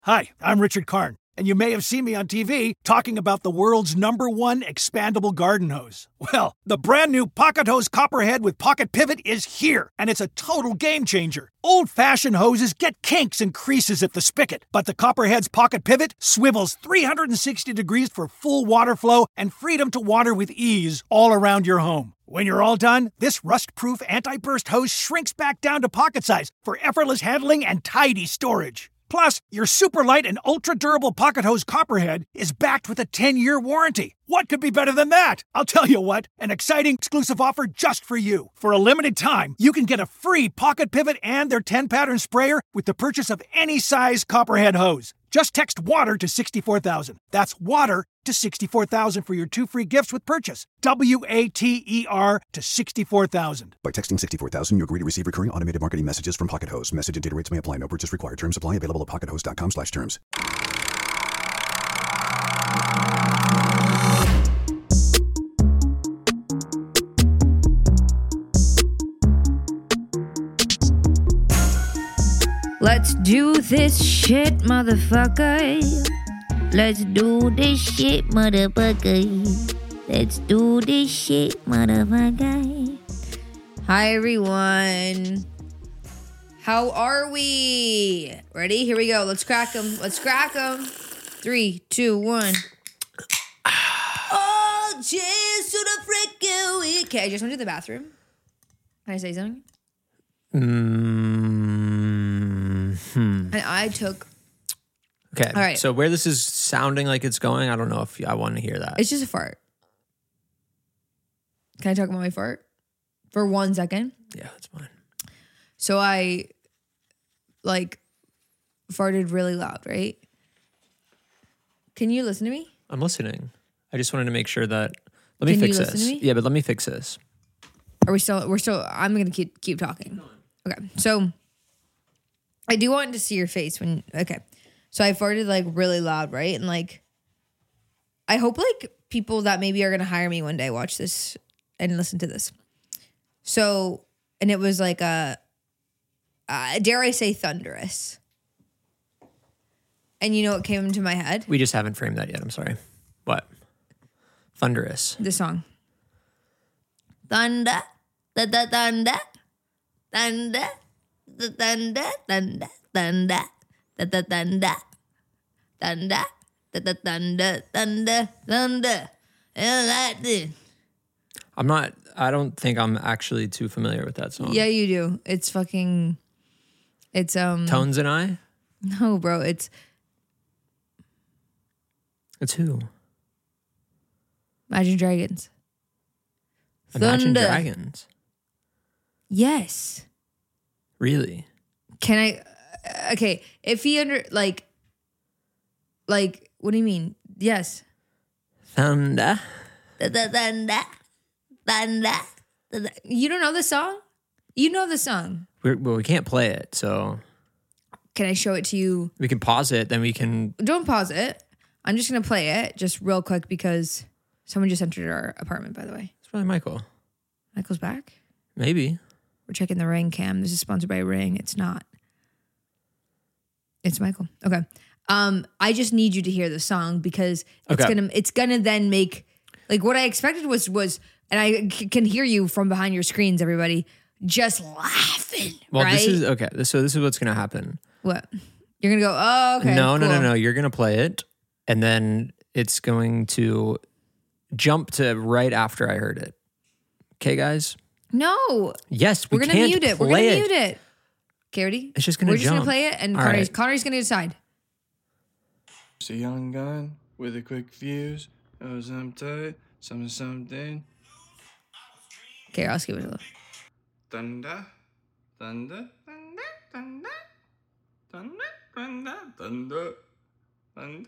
Hi, I'm Richard Karn, and you may have seen me on TV talking about the world's #1 expandable garden hose. Well, the brand new Pocket Hose Copperhead with Pocket Pivot is here, and it's a total game changer. Old-fashioned hoses get kinks and creases at the spigot, but the Copperhead's Pocket Pivot swivels 360 degrees for full water flow and freedom to water with ease all around your home. When you're all done, this rust-proof anti-burst hose shrinks back down to pocket size for effortless handling and tidy storage. Plus, your super light and ultra-durable Pocket Hose Copperhead is backed with a 10-year warranty. What could be better than that? I'll tell you what, an exciting exclusive offer just for you. For a limited time, you can get a free Pocket Pivot and their 10-pattern sprayer with the purchase of any size Copperhead hose. Just text WATER to 64,000. That's WATER to 64,000 for your 2 free gifts with purchase. WATER to 64,000. By texting 64,000, you agree to receive recurring automated marketing messages from Pocket Hose. Message and data rates may apply. No purchase required. Terms apply. Available at pockethose.com/terms. Let's do this shit, motherfucker. Let's do this shit, motherfucker. Let's do this shit, motherfucker. Hi, everyone. How are we? Ready? Here we go. Let's crack them. Let's crack them. 3, 2, 1. Oh, cheers to the freaking week. Okay, I just went to the bathroom. Can I say something? And I took... Okay, all right. So where this is sounding like it's going, I don't know if I want to hear that. It's just a fart. Can I talk about my fart for 1 second? Yeah, that's fine. So I, farted really loud, right? Can you listen to me? I'm listening. I just wanted to make sure that... Let me fix you listen this. to me? Yeah, but let me fix this. We're still, I'm going to keep talking. Okay, so I do want to see your face when, okay. So I farted really loud, right? And I hope people that maybe are going to hire me one day watch this and listen to this. So, and it was dare I say thunderous. And you know what came into my head? We just haven't framed that yet. I'm sorry. What? Thunderous. The song. Thunder, da da thunder, thunder, da thunder, thunder, thunder, da da thunder, thunder, da da thunder, thunder, thunder. I don't think I'm actually too familiar with that song. Yeah, you do. It's Tones and I? No, bro, it's who? Imagine Dragons. Imagine Thunder. Dragons. Yes. Really? Can I? Okay, if he what do you mean? Yes. Thunder. Thunder. You don't know the song? You know the song. We can't play it, so... Can I show it to you? We can pause it, then we can... Don't pause it. I'm just going to play it just real quick because someone just entered our apartment, by the way. It's probably Michael. Michael's back? Maybe. We're checking the Ring cam. This is sponsored by Ring. It's not. It's Michael. Okay. I just need you to hear the song because it's gonna then make what I expected was and I can hear you from behind your screens, everybody, just laughing. Well, right? this is okay. So this is what's gonna happen. What? You're gonna go, oh, okay. No. Cool. You're gonna play it, and then it's going to jump to right after I heard it. Okay, guys? No. Yes, we're gonna mute it. We're gonna it. mute it. Okay, ready? It's just gonna We're just jump. gonna play it, and All Connor's right. gonna decide. Just a young gun with a quick fuse. Something. Okay, I'll skip it a little. Thunder, thunder, thunder, thunder, thunder, thunder, thunder, thunder.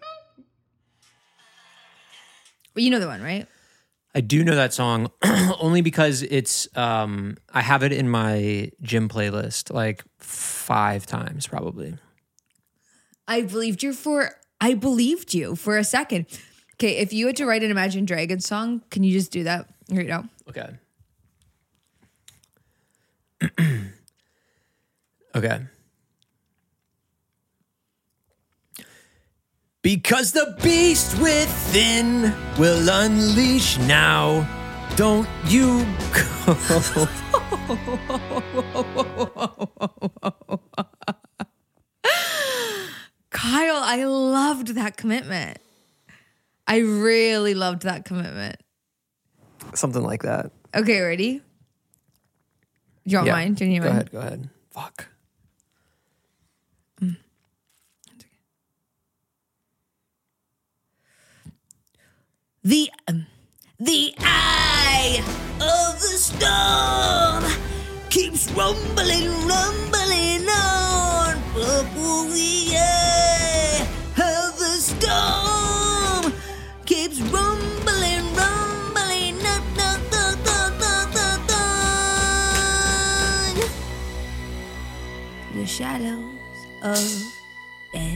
Well, you know the one, right? I do know that song only because it's I have it in my gym playlist 5 times probably. I believed you for a second. Okay, if you had to write an Imagine Dragons song, can you just do that right now? Okay. Okay. Because the beast within will unleash now. Don't you go. Kyle, I loved that commitment. I really loved that commitment. Something like that. Okay, ready? Do you want mine? Do you need mine? Go ahead. Fuck. The eye of the storm keeps rumbling on. The eye of the storm keeps rumbling on. The shadows of death.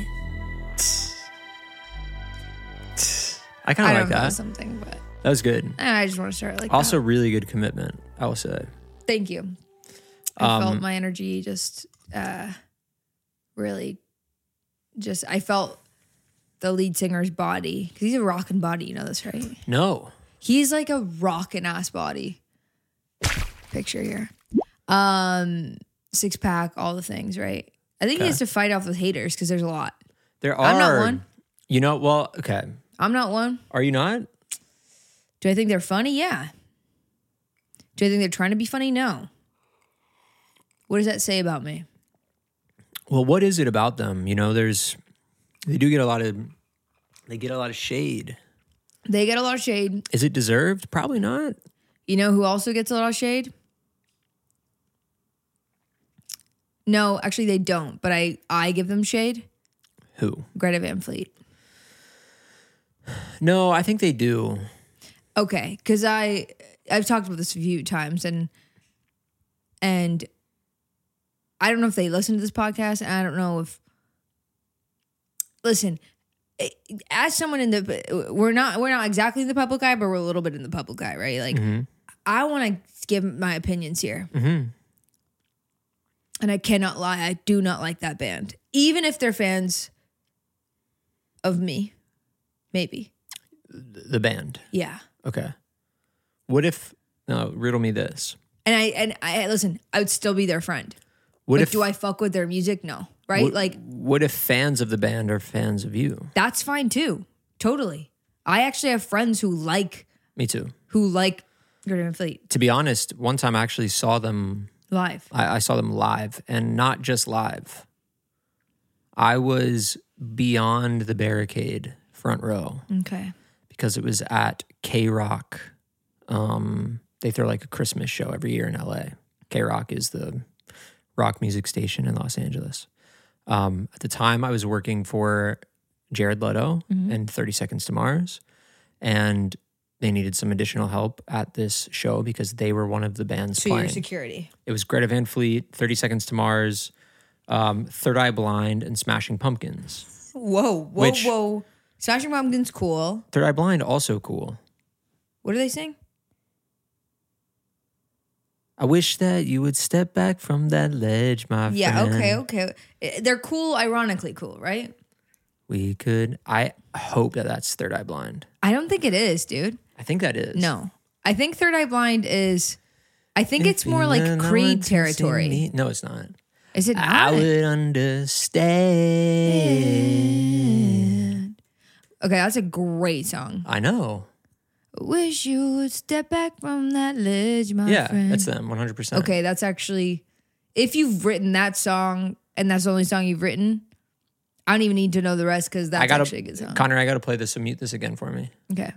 I kind of like don't know that. something, but That was good. I just want to start like Also, that. really good commitment, I will say. Thank you. I felt my energy just really just, I felt the lead singer's body, because he's a rockin' body, you know this, right? No. He's like a rockin' ass body. Picture here. 6-pack, all the things, right? I think he has to fight off with haters because there's a lot. There are. I'm not one. You know, well, okay. I'm not one. Are you not? Do I think they're funny? Yeah. Do I think they're trying to be funny? No. What does that say about me? Well, what is it about them? You know, they get a lot of shade. They get a lot of shade. Is it deserved? Probably not. You know who also gets a lot of shade? No, actually they don't, but I give them shade. Who? Greta Van Fleet. No, I think they do. Okay, because I've talked about this a few times, and I don't know if they listen to this podcast, and I don't know if listen. As someone in the we're not exactly in the public eye, but we're a little bit in the public eye, right? Like I want to give my opinions here, and I cannot lie. I do not like that band, even if they're fans of me. Maybe The band. yeah. Okay. What if? No, riddle me this. And I listen. I would still be their friend. What But if? do I fuck with their music? No, right? What if fans of the band are fans of you? That's fine too. Totally. I actually have friends who like Me too. Greta Van Fleet To be honest, one time I actually saw them. live. I saw them live, and not just live. I was beyond the barricade, front row, Okay. because it was at K-Rock. They throw like a Christmas show every year in LA. K-Rock is the rock music station in Los Angeles. At the time, I was working for Jared Leto and 30 Seconds to Mars, and they needed some additional help at this show because they were one of the bands So playing. your security. It was Greta Van Fleet, 30 Seconds to Mars, Third Eye Blind, and Smashing Pumpkins. Whoa. Smashing Pumpkins, cool. Third Eye Blind, also cool. What do they sing? I wish that you would step back from that ledge, my Yeah, friend. okay. They're cool, ironically cool, right? We could. I hope that that's Third Eye Blind. I don't think it is, dude. I think that is. No. I think Third Eye Blind is, I think it's more like If you Creed want to see territory. me- No, it's not. Is it not? I would understand. Okay, that's a great song. I know. Wish you would step back from that ledge, my Yeah, friend. that's them, 100%. Okay, that's actually, if you've written that song and that's the only song you've written, I don't even need to know the rest because that's actually a good song. Connor, I gotta play this, so mute this again for me. Okay.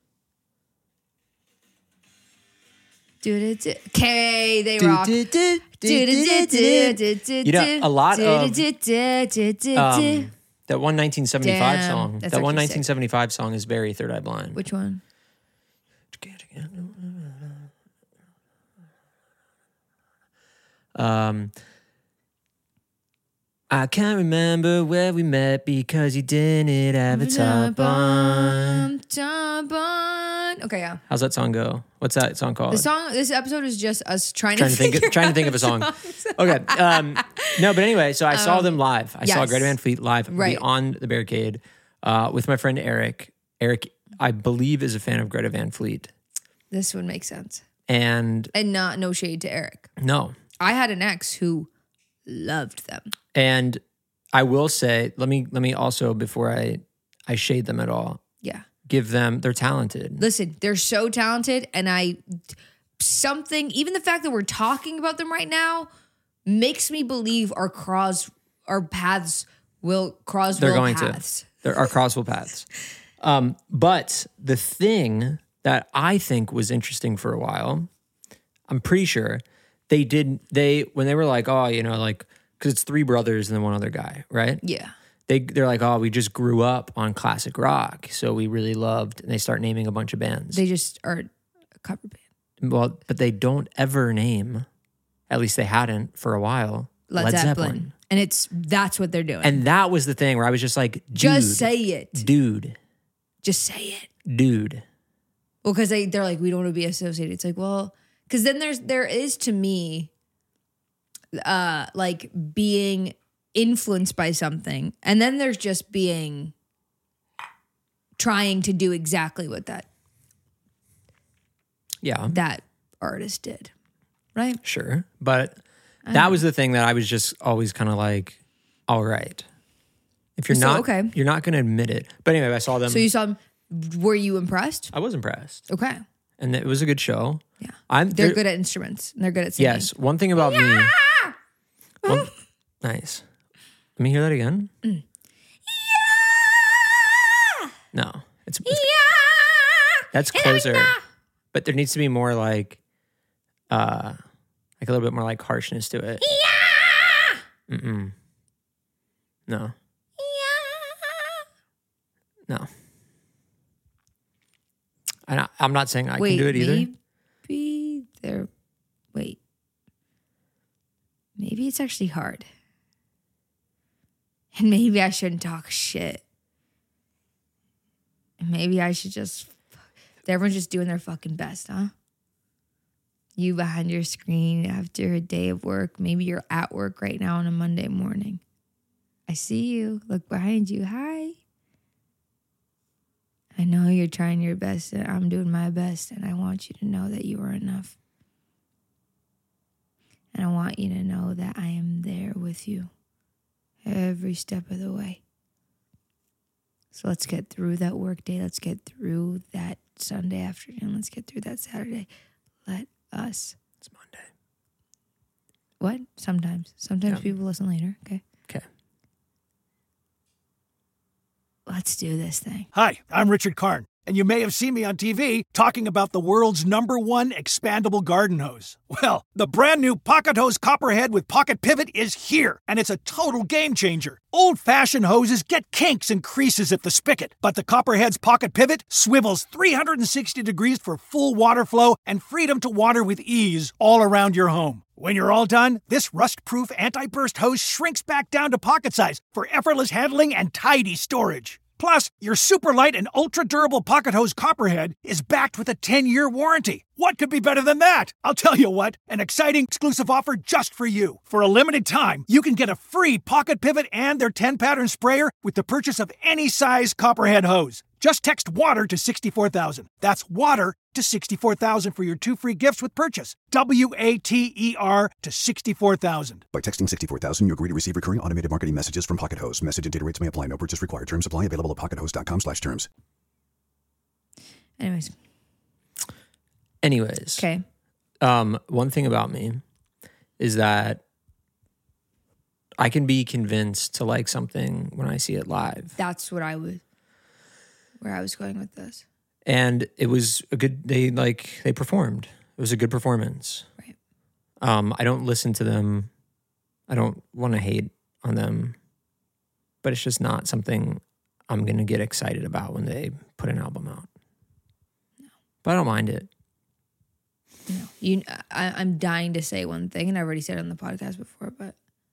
Okay, they rock. You know, a lot of that one 1975 Damn, song. that's That one actually sick. 1975 song is very Third Eye Blind. Which one? I can't remember where we met because you didn't have a top on. Top on. Okay, yeah. How's that song go? What's that song called? This episode is just us trying trying to to think of a song. Okay. No, but anyway, so I saw them live. I saw yes. Greta Van Fleet live Right. beyond the barricade. with my friend Eric. Eric, I believe, is a fan of Greta Van Fleet. This would make sense. And no shade to Eric. no. I had an ex who loved them. And I will say, let me also, before I shade them at all, Yeah. give them, they're talented. Listen, they're so talented, and even the fact that we're talking about them right now makes me believe our paths will cross. They're going paths. to. There are crossable paths. But the thing that I think was interesting for a while, I'm pretty sure when they were like, oh, because it's three brothers and then one other guy, right? Yeah. They're like, oh, we just grew up on classic rock, so we really loved, and they start naming a bunch of bands. They just are a cover band. Well, but they don't ever name, at least they hadn't for a while, Led Zeppelin. And that's what they're doing. And that was the thing where I was just like, dude. Just say it. Dude. Just say it. Dude. Well, because they're like, we don't want to be associated. It's like, well, because then there is to me, like being influenced by something, and then there's just trying to do exactly what that artist did, right? Sure. But that was the thing that I was just always kind of like, all right. If you're you're not going to admit it. But anyway, I saw them. So you saw them. Were you impressed? I was impressed. Okay. And it was a good show. Yeah. They're good at instruments. And they're good at singing. Yes. One thing about me. Nice. Let me hear that again. Yeah. No. It's that's closer. But there needs to be more like a little bit more like harshness to it. Yeah. Mm-mm. No. Yeah. No. I'm not saying I can do it either. Maybe it's actually hard. And maybe I shouldn't talk shit. And maybe I should everyone's just doing their fucking best, huh? You behind your screen after a day of work. Maybe you're at work right now on a Monday morning. I see you. Look behind you. Hi. I know you're trying your best, and I'm doing my best, and I want you to know that you are enough. And I want you to know that I am there with you every step of the way. So let's get through that work day. Let's get through that Sunday afternoon. Let's get through that Saturday. Let us. It's Monday. What? Sometimes. Sometimes people listen later. Okay. Okay. Let's do this thing. Hi, I'm Richard Karn, and you may have seen me on TV talking about the world's #1 expandable garden hose. Well, the brand new Pocket Hose Copperhead with Pocket Pivot is here, and it's a total game changer. Old-fashioned hoses get kinks and creases at the spigot, but the Copperhead's Pocket Pivot swivels 360 degrees for full water flow and freedom to water with ease all around your home. When you're all done, this rust-proof anti-burst hose shrinks back down to pocket size for effortless handling and tidy storage. Plus, your super light and ultra-durable Pocket Hose Copperhead is backed with a 10-year warranty. What could be better than that? I'll tell you what, an exciting exclusive offer just for you. For a limited time, you can get a free Pocket Pivot and their 10-pattern sprayer with the purchase of any size Copperhead hose. Just text WATER to 64,000. That's WATER to 64,000 for your 2 free gifts with purchase. WATER to 64,000. By texting 64,000, you agree to receive recurring automated marketing messages from Pocket Hose. Message and data rates may apply. No purchase required. Terms apply. Available at pockethose.com/terms. Anyways. Okay. One thing about me is that I can be convinced to like something when I see it live. That's what where I was going with this. And it was a good, they performed. It was a good performance. Right. I don't listen to them. I don't want to hate on them, but it's just not something I'm going to get excited about when they put an album out. No. But I don't mind it. No. I'm dying to say one thing, and I already said it on the podcast before, but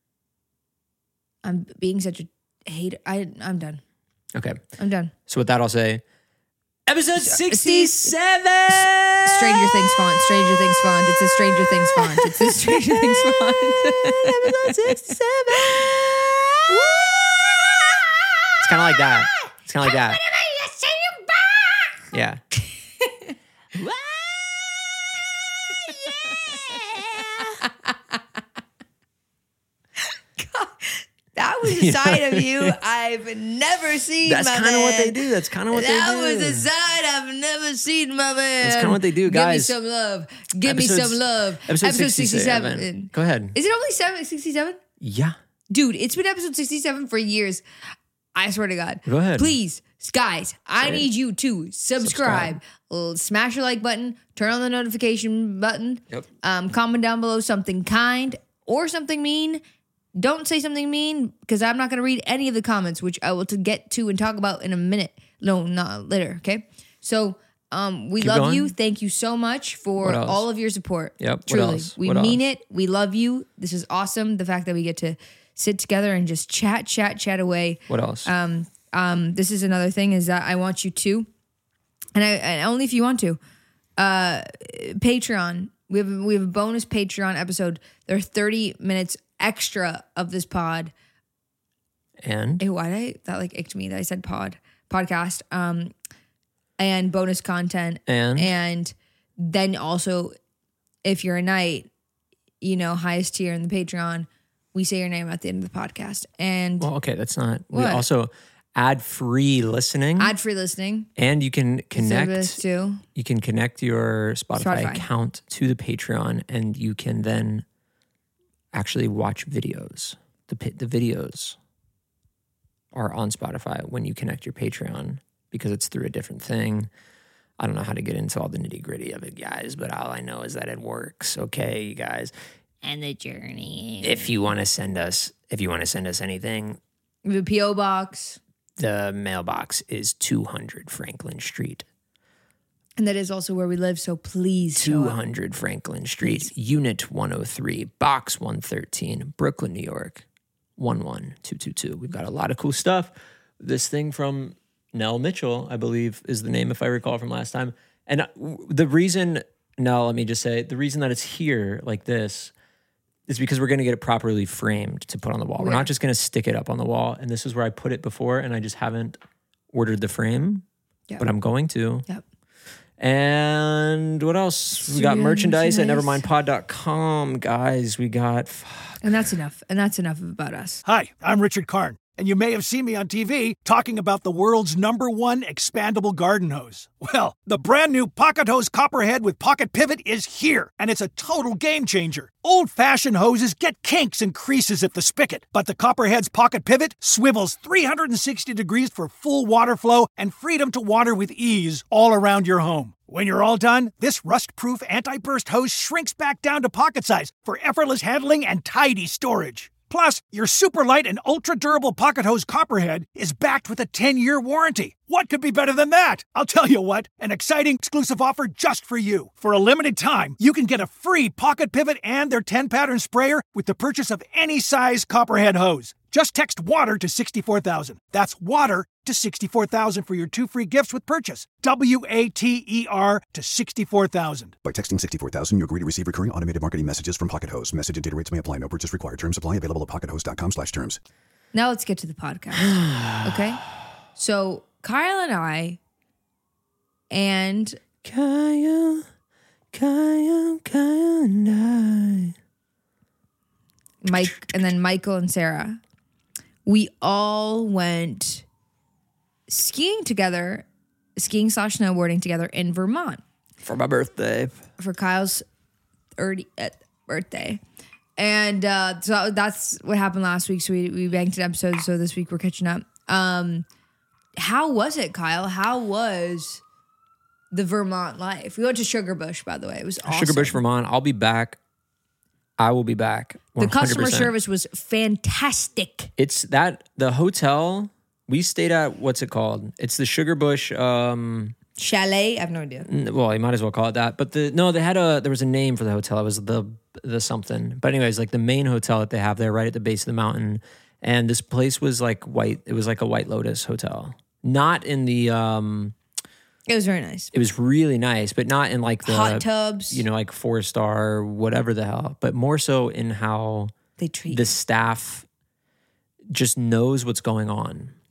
I'm being such a hater. I'm done. Okay. I'm done. So with that, I'll say, episode 67! Stranger Things font. Stranger Things font. It's a Stranger Things font. It's a Stranger Things font. Episode 67! It's kind of like that. It's kind of like that. Yeah. That was a side of you I've never seen. That's kind of what they do. That's kind of what they do. That was a side I've never seen, my man. That's kind of what they do, guys. Give me some love. Give me some love. Episode 67. Go ahead. Is it only 67? Yeah. Dude, it's been episode 67 for years. I swear to God. Go ahead. Please, guys, I need you to subscribe. Smash your like button. Turn on the notification button. Yep. Comment down below something kind or something mean. Don't say something mean because I'm not going to read any of the comments, which I will get to and talk about in a minute. No, not later. Okay. So we Keep love going. you. Thank you so much for all of your support. Yep. What Truly. else? We mean it. We love you. This is awesome. The fact that we get to sit together and just chat away. What else? This is another thing is that I want you to, and only if you want to, Patreon. We have a bonus Patreon episode. There are 30 minutes extra of this pod. And Hey, that like icked me that I said podcast. And bonus content. And then also, if you're a knight, highest tier in the Patreon, we say your name at the end of the podcast. And well, okay, that's not. What? We also ad-free listening. Ad-free listening. And you can connect. Too. You can connect your Spotify Spotify. account to the Patreon, and you can then actually watch videos. The videos are on Spotify when you connect your Patreon because it's through a different thing. I don't know how to get into all the nitty-gritty of it, guys, but all I know is that it works. Okay, you guys. And the journey. If you want to send us anything, The P.O. box. the mailbox is 200 Franklin Street. And that is also where we live, so please show up. 200 Franklin Street, Unit 103, Box 113, Brooklyn, New York, 11222. We've got a lot of cool stuff. This thing from Nell Mitchell, I believe, is the name, if I recall from last time. And the reason, Nell, let me just say, the reason that it's here like this is because we're going to get it properly framed to put on the wall. We're not just going to stick it up on the wall. And this is where I put it before, and I just haven't ordered the frame, but I'm going to. Yep. And what else? We got merchandise at nevermindpod.com, guys. We got... And that's enough. And that's enough about us. Hi, I'm Richard Karn, and you may have seen me on TV talking about the world's #1 expandable garden hose. Well, the brand new Pocket Hose Copperhead with Pocket Pivot is here, and it's a total game changer. Old-fashioned hoses get kinks and creases at the spigot, but the Copperhead's Pocket Pivot swivels 360 degrees for full water flow and freedom to water with ease all around your home. When you're all done, this rust-proof anti-burst hose shrinks back down to pocket size for effortless handling and tidy storage. Plus, your super light and ultra-durable Pocket Hose Copperhead is backed with a 10-year warranty. What could be better than that? I'll tell you what, an exciting exclusive offer just for you. For a limited time, you can get a free Pocket Pivot and their 10-pattern sprayer with the purchase of any size Copperhead hose. Just text WATER to 64,000. That's WATER to 64,000 for your 2 free gifts with purchase. WATER to 64,000. By texting 64,000, you agree to receive recurring automated marketing messages from Pocket Hose. Message and data rates may apply. No purchase required. Terms apply. Available at pockethose.com/terms. Now let's get to the podcast. Okay? So Kyle and I and Kyle and I. Mike, and then Michael and Sarah, we all went skiing together, /snowboarding together in Vermont. For my birthday. For Kyle's 30th birthday. And so that's what happened last week. So we banked an episode. So this week we're catching up. How was it, Kyle? How was the Vermont life? We went to Sugarbush, by the way. It was awesome. Sugarbush, Vermont. I'll be back. I will be back. 100%. The customer service was fantastic. It's that the hotel we stayed at. What's it called? It's the Sugarbush Chalet. I have no idea. Well, you might as well call it that. But there was a name for the hotel. It was the something. But anyways, like the main hotel that they have there, right at the base of the mountain. And this place was like white. It was like a White Lotus hotel, not in the. It was very nice. It was really nice, but not in like the hot tubs, like 4-star, whatever the hell, but more so in how they treat the staff just knows what's going on.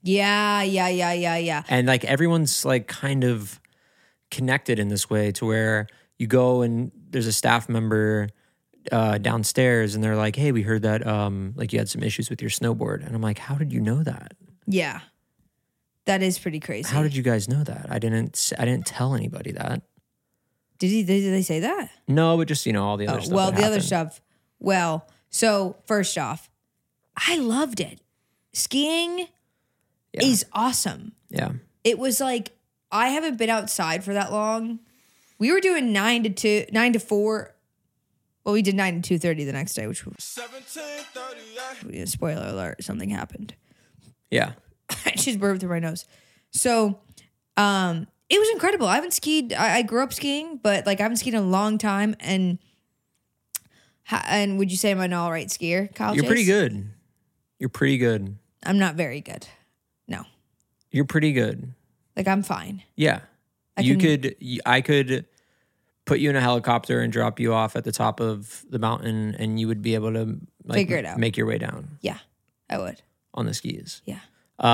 Yeah. And like everyone's like kind of connected in this way to where you go and there's a staff member downstairs and they're like, hey, we heard that like you had some issues with your snowboard. And I'm like, how did you know that? Yeah. That is pretty crazy. How did you guys know that? I didn't tell anybody that. Did they say that? No, but just, all the other stuff. Well, that the other happened. stuff. Well, so first off, I loved it. Skiing is awesome. Yeah. It was like, I haven't been outside for that long. We were doing 9 to 4. Well, we did 9 to 2:30 the next day, which was 17:30. Spoiler alert, something happened. Yeah. I just burped through my nose. So, it was incredible. I haven't skied. I grew up skiing, but like I haven't skied in a long time. And would you say I'm an all right skier, Kyle? You're Chase? pretty good. You're pretty good. I'm not very good. No, You're pretty good. like I'm fine. Yeah. I could put you in a helicopter and drop you off at the top of the mountain and you would be able to like Figure it out. make your way down Yeah, I would. on the skis. Yeah.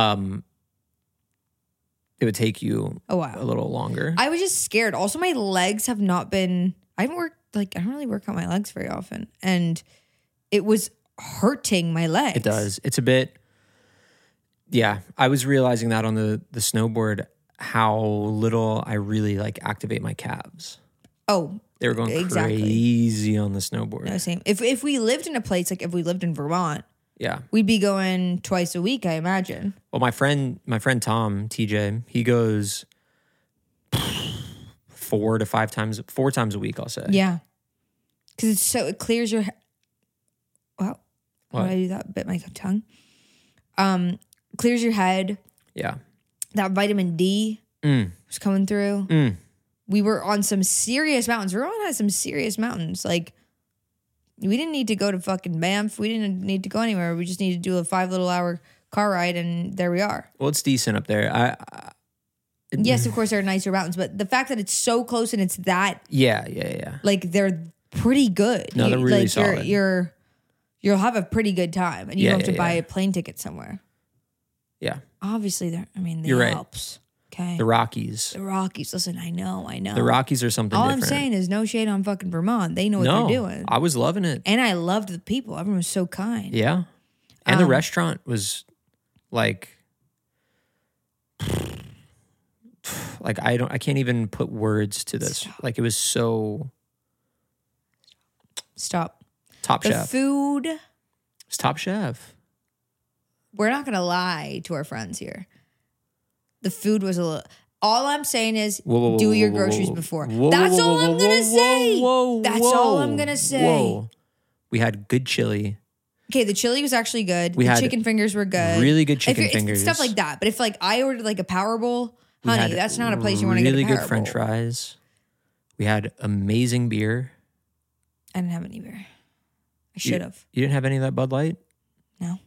It would take you A while. a little longer. I was just scared. Also, my legs have not been. I don't really work out my legs very often, and it was hurting my legs. It does. It's a bit. Yeah, I was realizing that on the snowboard how little I really like activate my calves. Oh, They were going exactly. crazy on the snowboard. No, same. If we lived in a place like if we lived in Vermont, Yeah. we'd be going twice a week, I imagine. Well, my friend Tom, TJ, he goes 4 times a week, I'll say. Yeah, because it clears your. Wow, why What? did I do that? Bit my tongue. Clears your head. Yeah. That vitamin D was coming through. We were on some serious mountains. Vermont has some serious mountains. Like, we didn't need to go to fucking Banff. We didn't need to go anywhere. We just needed to do a 5 little hour car ride, and there we are. Well, it's decent up there. Yes, of course, there are nicer mountains, but the fact that it's so close and it's that, Yeah. like, they're pretty good. No, they're really solid. You'll have a pretty good time, and you Yeah, don't have to yeah, buy yeah. a plane ticket somewhere. Yeah. Obviously, the You're right. Alps. Okay. The Rockies. The Rockies. Listen, I know. The Rockies are something All different. I'm saying is no shade on fucking Vermont. They know what No, they're doing. I was loving it. And I loved the people. Everyone was so kind. Yeah. And the restaurant was like I can't even put words to this. Stop. Like it was so Stop. Top The chef. food, It's Top Chef. we're not going to lie to our friends here. The food was a little. All I'm saying is do your groceries before. That's all I'm going to say. That's all I'm going to say. Whoa. We had good chili. Okay, the chili was actually good. We The had chicken fingers were good. really good If chicken it's fingers. stuff like that. But if like I ordered like a Power Bowl, We honey, had that's not a place you want to get a really Power good French Bowl. fries. We had amazing beer. I didn't have any beer. I should have. You didn't have any of that Bud Light? No.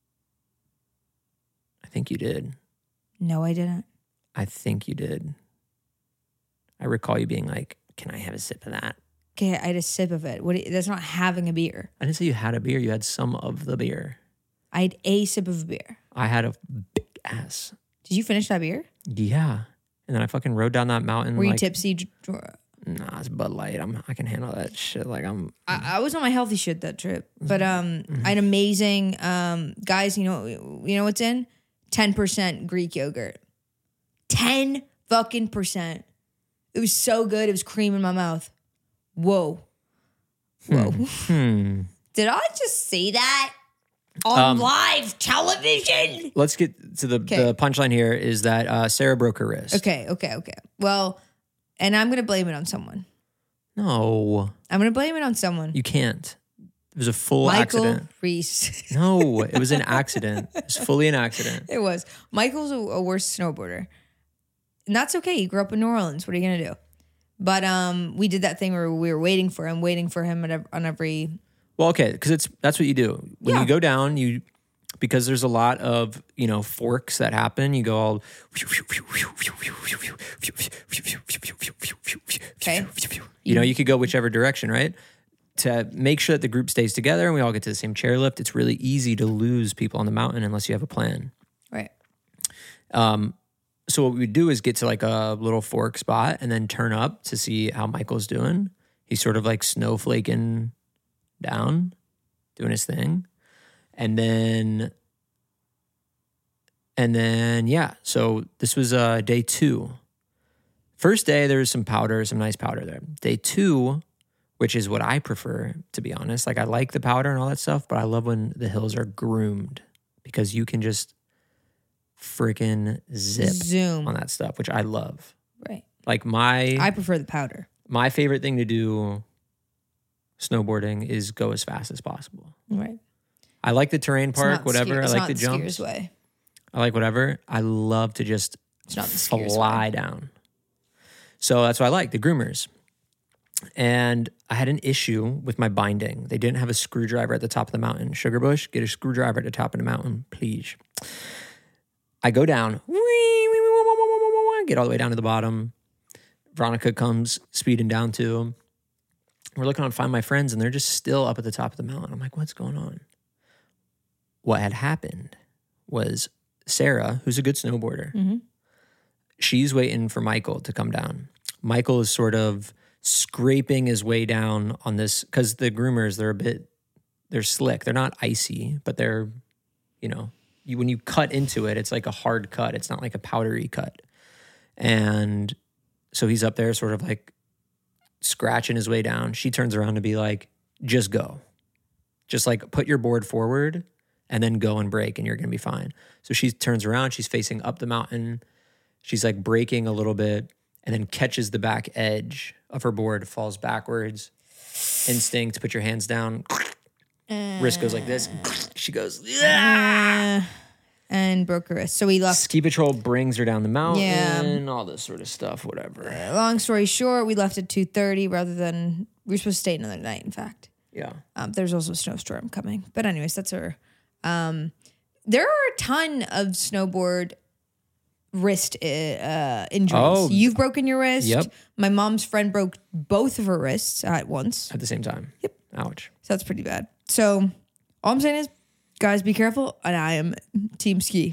I think you did. No, I didn't. I think you did. I recall you being like, "Can I have a sip of that?" Okay, I had a sip of it. That's not having a beer. I didn't say you had a beer. You had some of the beer. I had a sip of beer. I had a big ass. Did you finish that beer? Yeah. And then I fucking rode down that mountain. Were you like, tipsy? Nah, it's Bud Light. I can handle that shit. Like I was on my healthy shit that trip, but I had amazing guys. You know what's in 10% Greek yogurt, 10 fucking %. It was so good. It was cream in my mouth. Whoa. Did I just say that on live television? Let's get to the punchline here is that Sarah broke her wrist. Okay. Well, and I'm gonna blame it on someone. No, I'm gonna blame it on someone. you can't. It was a full Michael accident. Reese. No, it was an accident. It was fully an accident. It was. Michael's a worse snowboarder. And that's okay. He grew up in New Orleans. What are you going to do? But we did that thing where we were waiting for him on every... Well, okay, because that's what you do. When Yeah. you go down, because there's a lot of, forks that happen, you go all... Okay. You could go whichever direction, right? To make sure that the group stays together and we all get to the same chairlift, it's really easy to lose people on the mountain unless you have a plan. Right. So what we would do is get to like a little fork spot and then turn up to see how Michael's doing. He's sort of like snowflaking down, doing his thing. And then yeah, so this was day 2. First day, there was some nice powder there. Day 2, which is what I prefer, to be honest. Like I like the powder and all that stuff, but I love when the hills are groomed because you can just freaking zoom on that stuff, which I love. Right. Like I prefer the powder. My favorite thing to do snowboarding is go as fast as possible. Right. I like the terrain park, whatever. I like the jumps. Skier's way. I like whatever. I love to just fly down. So that's what I like, the groomers. And I had an issue with my binding. They didn't have a screwdriver at the top of the mountain. Sugarbush, get a screwdriver at the top of the mountain, please. I go down, get all the way down to the bottom. Veronica comes speeding down too. We're looking to find my friends, and they're just still up at the top of the mountain. I'm like, what's going on? What had happened was Sarah, who's a good snowboarder, she's waiting for Michael to come down. Michael is sort of scraping his way down on this, because the groomers, they're slick. They're not icy, but they're, when you cut into it, it's like a hard cut. It's not like a powdery cut. And so he's up there sort of like scratching his way down. She turns around to be like, just go. Just like put your board forward and then go and break and you're going to be fine. So she turns around. She's facing up the mountain. She's like braking a little bit and then catches the back edge of her board, falls backwards. Instinct, put your hands down. Wrist goes like this. She goes, yeah. And broke her wrist. So we left. Ski Patrol brings her down the mountain, all this sort of stuff, whatever. Long story short, we left at 2:30 rather than, we were supposed to stay another night, in fact. Yeah. There's also a snowstorm coming. But anyways, that's her. There are a ton of snowboard wrist injuries. Oh. You've broken your wrist. Yep. My mom's friend broke both of her wrists at once. At the same time. Yep. Ouch. So that's pretty bad. So all I'm saying is, guys, be careful. And I am team ski.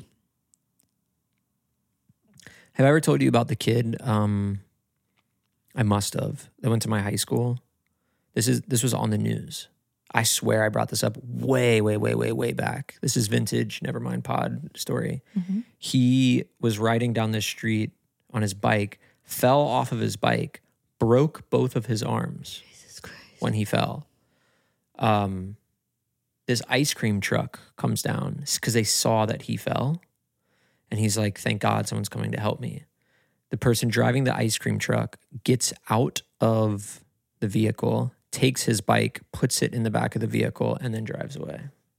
Have I ever told you about the kid? I must have. That went to my high school. This was on the news. I swear I brought this up way back. This is vintage Nevermind Pod story. Mm-hmm. He was riding down this street on his bike, fell off of his bike, broke both of his arms. Jesus Christ. When he fell. This ice cream truck comes down because they saw that he fell. And he's like, thank God someone's coming to help me. The person driving the ice cream truck gets out of the vehicle, takes his bike, puts it in the back of the vehicle, and then drives away.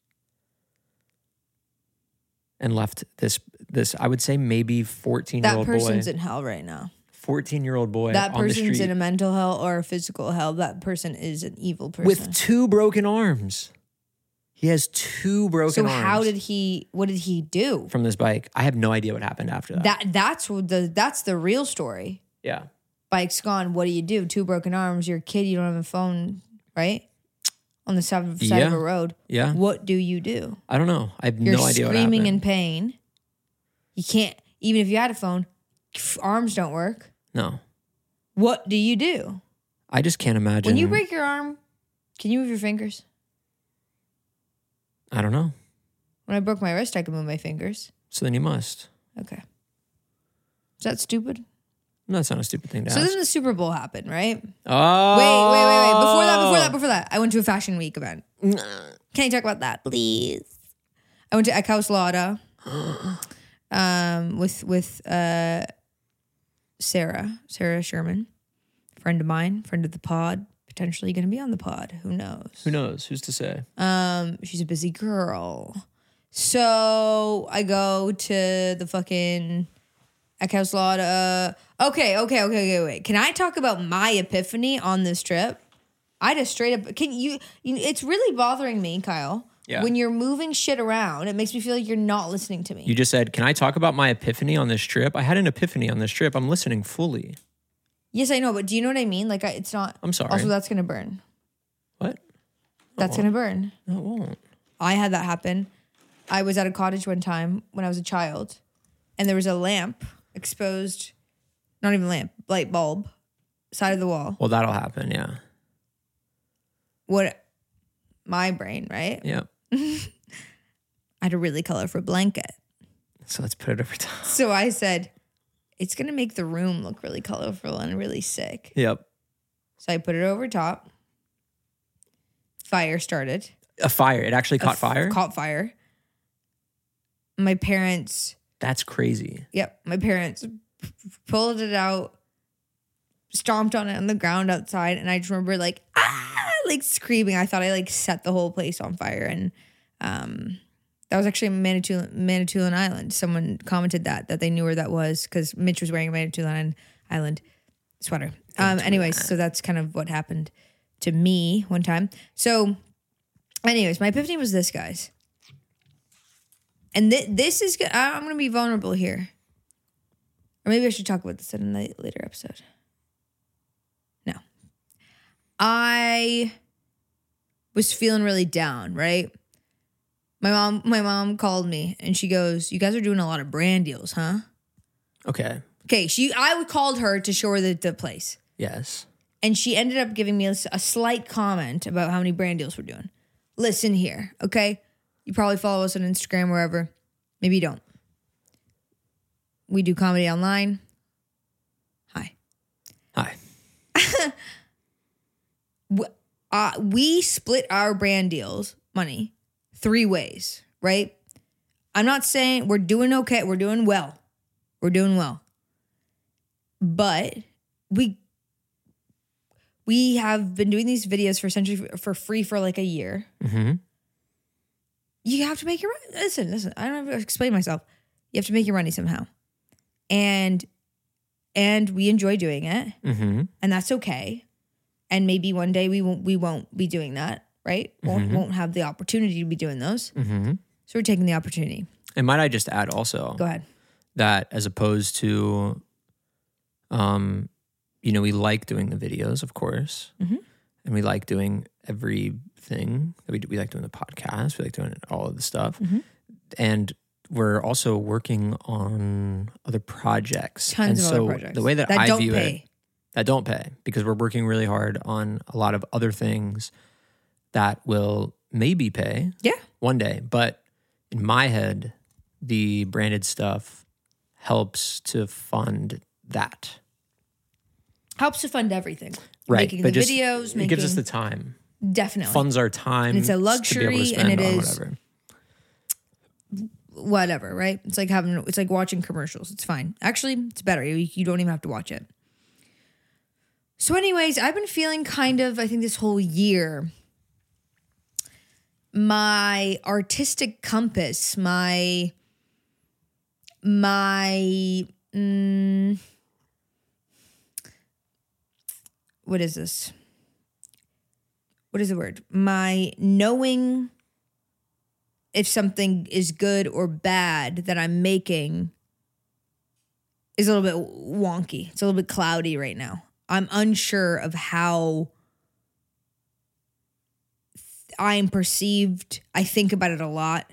And left this I would say maybe 14-year-old boy. That person's in hell right now. 14-year-old boy that on the street. That person's in a mental hell or a physical hell. That person is an evil person. With 2 broken arms. He has 2 broken arms. So what did he do? From this bike. I have no idea what happened after that. That's the real story. Yeah. Bike's gone. What do you do? 2 broken arms. You're a kid. You don't have a phone, right? On the side of a road. Yeah. What do you do? I don't know. I have no idea what happened. You're screaming in pain. You can't, even if you had a phone, arms don't work. No. What do you do? I just can't imagine. When you break your arm, can you move your fingers? I don't know. When I broke my wrist, I could move my fingers. So then you must. Okay. Is that stupid? No, that's not a stupid thing to ask. So then the Super Bowl happened, right? Oh. Wait. Before that. I went to a Fashion Week event. Can I talk about that, please? I went to Ekauslauda with Sarah Sherman, friend of mine, friend of the pod, potentially going to be on the pod. Who knows? Who knows? Who's to say? She's a busy girl. So I go to the fucking Ekauslauda. Okay, wait. Can I talk about my epiphany on this trip? I just straight up, it's really bothering me, Kyle. Yeah. When you're moving shit around, it makes me feel like you're not listening to me. You just said, can I talk about my epiphany on this trip? I had an epiphany on this trip. I'm listening fully. Yes, I know, but do you know what I mean? Like, it's not. I'm sorry. Also, that's going to burn. What? That's going to burn. No, it won't. I had that happen. I was at a cottage one time when I was a child, and there was a lamp exposed, not even lamp, light bulb, side of the wall. Well, that'll happen. Yeah. What? My brain, right? Yeah. I had a really colorful blanket. So let's put it over top. So I said, it's going to make the room look really colorful and really sick. Yep. So I put it over top. Fire started. A fire. It actually caught fire? Caught fire. My parents... That's crazy. Yep. My parents pulled it out, stomped on it on the ground outside, and I just remember like screaming. I thought I like set the whole place on fire. And that was actually Manitoulin Island. Someone commented that they knew where that was because Mitch was wearing a Manitoulin Island sweater. Anyways, so that's kind of what happened to me one time. So anyways, my epiphany was this, guys. And this is good. I'm going to be vulnerable here. Or maybe I should talk about this in a later episode. No. I was feeling really down, right? My mom called me and she goes, "You guys are doing a lot of brand deals, huh?" Okay. Okay, I called her to show her the place. Yes. And she ended up giving me a slight comment about how many brand deals we're doing. Listen here, okay? You probably follow us on Instagram, wherever. Maybe you don't. We do comedy online. Hi. We split our brand deals money 3 ways, right? I'm not saying we're doing okay. We're doing well. But we have been doing these videos for free for like a year. Mm-hmm. You have to make your money. Listen. I don't have to explain myself. You have to make your money somehow. And we enjoy doing it. Mm-hmm. And that's okay. And maybe one day we won't be doing that, right? Won't have the opportunity to be doing those. Mm-hmm. So we're taking the opportunity. And might I just add also Go ahead. that as opposed to, we like doing the videos, of course, Mm-hmm. and we like doing everything that we do. We like doing the podcast. We like doing all of the stuff. Mm-hmm. And we're also working on other projects. Tons and of so other projects the way that that I don't view pay. it, that don't pay, because we're working really hard on a lot of other things that will maybe pay one day. But in my head, the branded stuff helps to fund that. Helps to fund everything. Right. Making but the just, videos. it gives us the time. Definitely. Funds our time. And it's a to be able to luxury spend and it on is whatever. whatever, right? It's like watching commercials. It's fine. Actually, it's better. You don't even have to watch it. So anyways, I've been feeling kind of, I think this whole year, my artistic compass, what is this? What is the word? My knowing if something is good or bad that I'm making is a little bit wonky. It's a little bit cloudy right now. I'm unsure of how I'm perceived. I think about it a lot.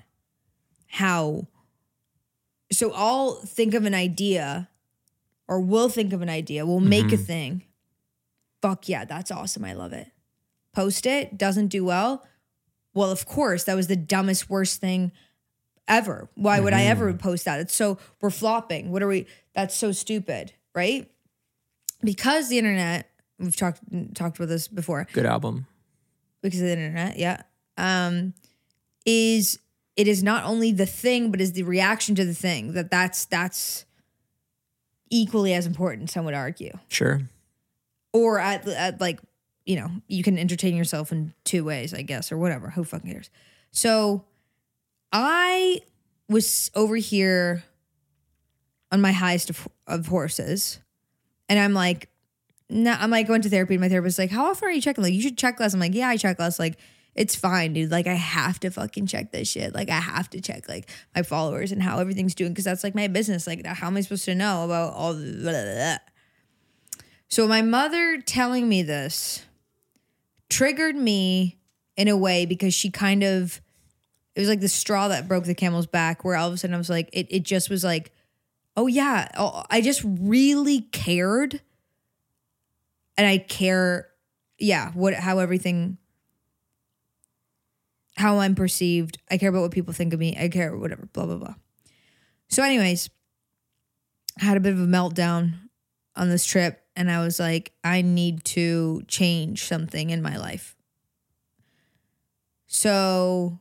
So I'll think of an idea, or we'll think of an idea. We'll make a thing. Fuck yeah, that's awesome. I love it. Post it, doesn't do well. Well, of course, that was the dumbest, worst thing ever. Why would I ever post that? We're flopping. That's so stupid, right? Because the internet, we've talked about this before. Good album. Because of the internet, yeah. It is not only the thing, but is the reaction to the thing that's equally as important, some would argue. Sure. Or at like, you can entertain yourself in 2 ways, I guess, or whatever. Who fucking cares? So I was over here on my highest of horses. And I'm like, I'm like going to therapy, and my therapist's like, how often are you checking? Like, you should check less. I'm like, yeah, I check less. Like, it's fine, dude. Like, I have to fucking check this shit. Like, I have to check like my followers and how everything's doing, because that's like my business. Like, how am I supposed to know about all the blah, blah, blah. So my mother telling me this triggered me in a way, because she it was like the straw that broke the camel's back, where all of a sudden I was like, it just was like, oh yeah, I just really cared. And I care, how I'm perceived. I care about what people think of me. I care whatever, blah, blah, blah. So anyways, I had a bit of a meltdown on this trip. And I was like, I need to change something in my life. So,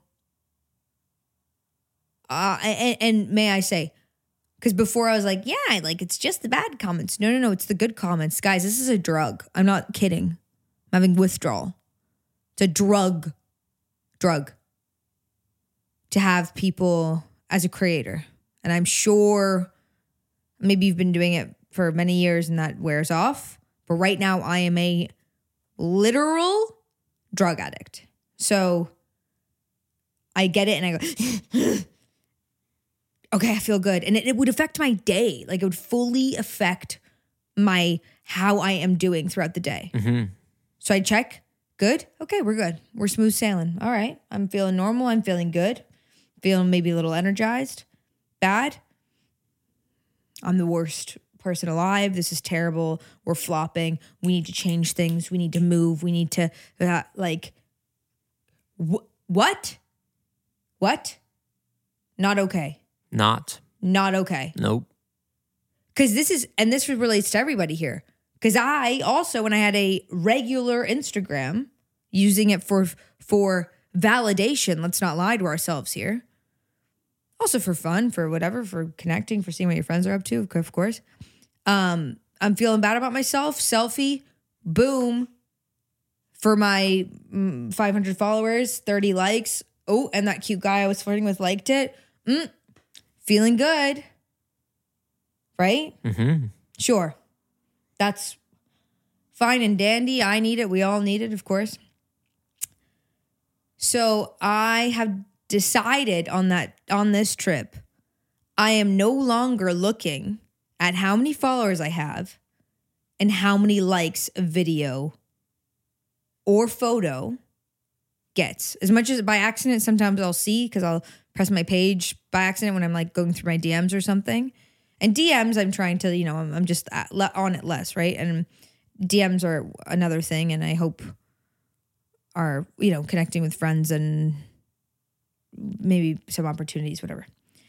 and may I say, because before I was like, yeah, like it's just the bad comments. No, it's the good comments. Guys, this is a drug. I'm not kidding. I'm having withdrawal. It's a drug to have people as a creator. And I'm sure maybe you've been doing it for many years and that wears off. But right now I am a literal drug addict. So I get it and I go, okay, I feel good. And it would affect my day. Like it would fully affect how I am doing throughout the day. Mm-hmm. So I check, good. Okay, we're good. We're smooth sailing. All right. I'm feeling normal. I'm feeling good. Feeling maybe a little energized. Bad. I'm the worst person alive. This is terrible. We're flopping. We need to change things. We need to move. We need to what? Not okay. Not Okay. Nope. Because this relates to everybody here. Because I also, when I had a regular Instagram, using it for validation, let's not lie to ourselves here. Also for fun, for whatever, for connecting, for seeing what your friends are up to, of course. I'm feeling bad about myself. Selfie, boom. For my 500 followers, 30 likes. Oh, and that cute guy I was flirting with liked it. Feeling good. Right? Mm-hmm. Sure. That's fine and dandy. I need it. We all need it, of course. So I have decided on this trip, I am no longer looking at how many followers I have and how many likes a video or photo gets. As much as by accident, sometimes I'll see because I'll press my page by accident when I'm like going through my DMs or something. And DMs, I'm trying to, I'm just on it less, right? And DMs are another thing, and I hope are, connecting with friends and maybe some opportunities, whatever.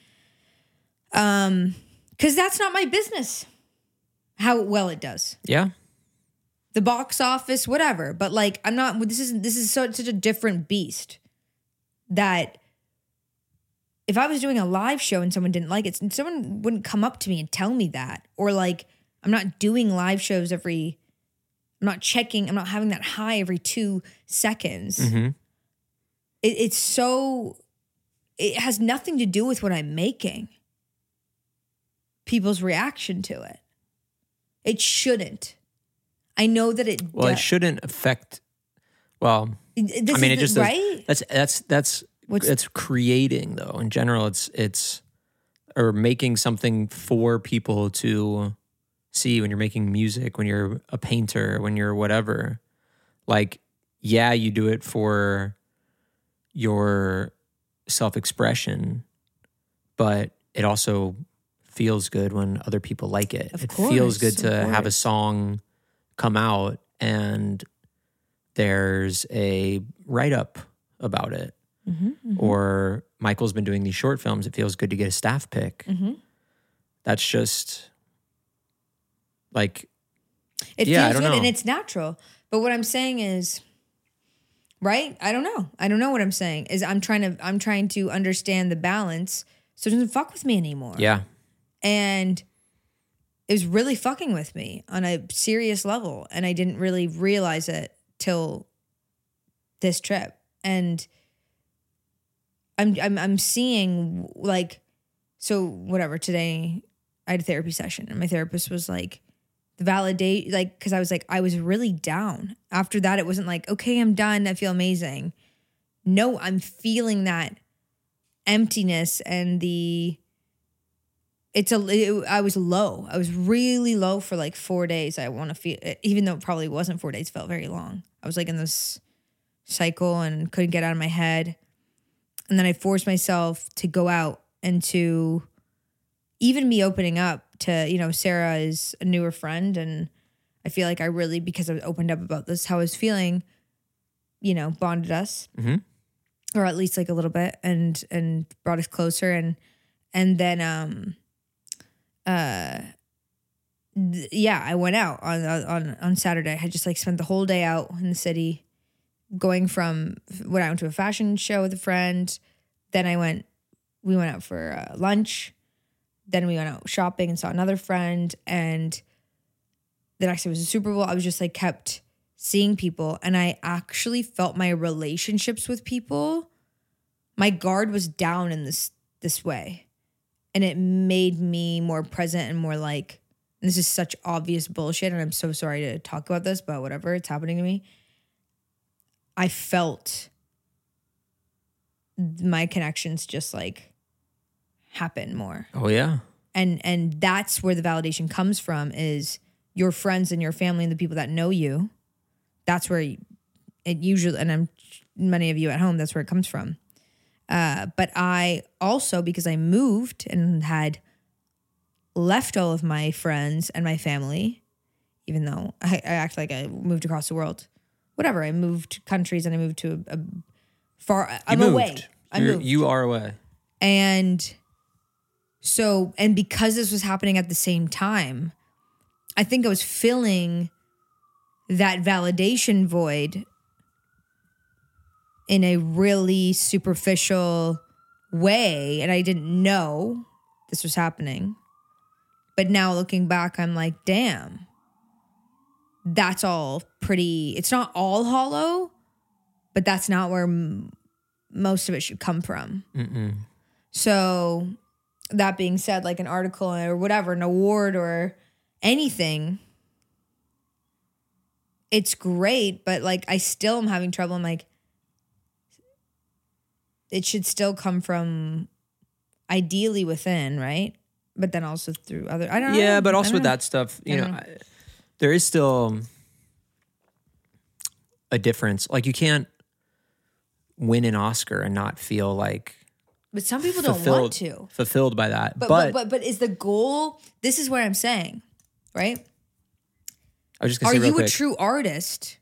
Because that's not my business how well it does. Yeah. The box office, whatever. But like, I'm not, this is such a different beast that if I was doing a live show and someone didn't like it, someone wouldn't come up to me and tell me that. Or like, I'm not doing live shows I'm not having that high every 2 seconds. Mm-hmm. It has nothing to do with what I'm making. People's reaction to it. It shouldn't. I know that it. Well, it shouldn't affect. Well, it just right. That's creating though. In general, it's or making something for people to see when you're making music, when you're a painter, when you're whatever. Like, yeah, you do it for your self-expression, but it also feels good when other people like it. It feels good to have a song come out and there's a write-up about it. Mm-hmm, mm-hmm. Or Michael's been doing these short films. It feels good to get a staff pick. Mm-hmm. That's just like, it feels good and it's natural. But what I'm saying is, right? I don't know what I'm saying is I'm trying to understand the balance so it doesn't fuck with me anymore. Yeah. And it was really fucking with me on a serious level. And I didn't really realize it till this trip. And I'm seeing like, so whatever, today I had a therapy session and my therapist was like, the validate, like, cause I was like, I was really down. After that, it wasn't like, okay, I'm done. I feel amazing. No, I'm feeling that emptiness and I was low. I was really low for like 4 days. I want to feel, even though it probably wasn't 4 days, felt very long. I was like in this cycle and couldn't get out of my head. And then I forced myself to go out and to even me opening up to, you know, Sarah is a newer friend, and I feel like I really, because I opened up about this, how I was feeling, you know, bonded us, or at least like a little bit, and brought us closer, and then yeah, I went out on Saturday. I had just like spent the whole day out in the city, went out to a fashion show with a friend. Then we went out for lunch. Then we went out shopping and saw another friend. And the next day was the Super Bowl. I was just like kept seeing people, and I actually felt my relationships with people, my guard was down in this way, and it made me more present and more like. And this is such obvious bullshit, and I'm so sorry to talk about this, but whatever, it's happening to me. I felt my connections just like happen more. Oh yeah. And that's where the validation comes from, is your friends and your family and the people that know you. That's where it usually, and many of you at home, that's where it comes from. But I also, because I moved and had left all of my friends and my family, even though I act like I moved across the world. Whatever, I moved countries and I moved to a far. I'm away. You are away. And so, and because this was happening at the same time, I think I was filling that validation void in a really superficial way, and I didn't know this was happening. But now looking back, I'm like, damn, that's all pretty, it's not all hollow, but that's not where most of it should come from. Mm-mm. So that being said, like an article or whatever, an award or anything, it's great, but like I still am having trouble. I'm like, it should still come from ideally within, right? But then also through other, I don't know. Yeah, but also with that stuff, you know, there is still a difference. Like you can't win an Oscar and not feel like, but some people don't want to. Fulfilled by that. But is the goal, this is what I'm saying, right? I was just going to say real quick. Are you a true artist?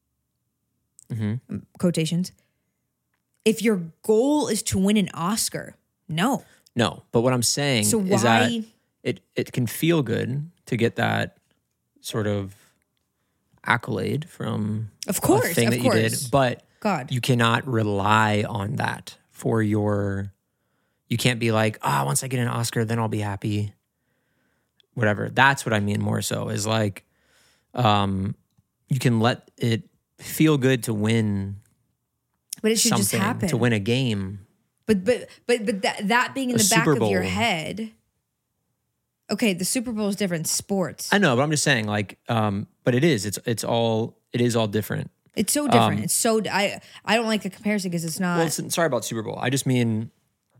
Quotations. If your goal is to win an Oscar, no. No, but what I'm saying is that it can feel good to get that sort of accolade from a thing that you did, but you cannot rely on that for your. You can't be like, once I get an Oscar, then I'll be happy. Whatever. That's what I mean more so is like, you can let it feel good to win. But it should just happen. To win a game. But that being in the back of your head. Okay, the Super Bowl is different. Sports. I know, but I'm just saying, like, but it is. It is all different. It's so different. It's so I don't like the comparison because it's not. Well, sorry about Super Bowl. I just mean,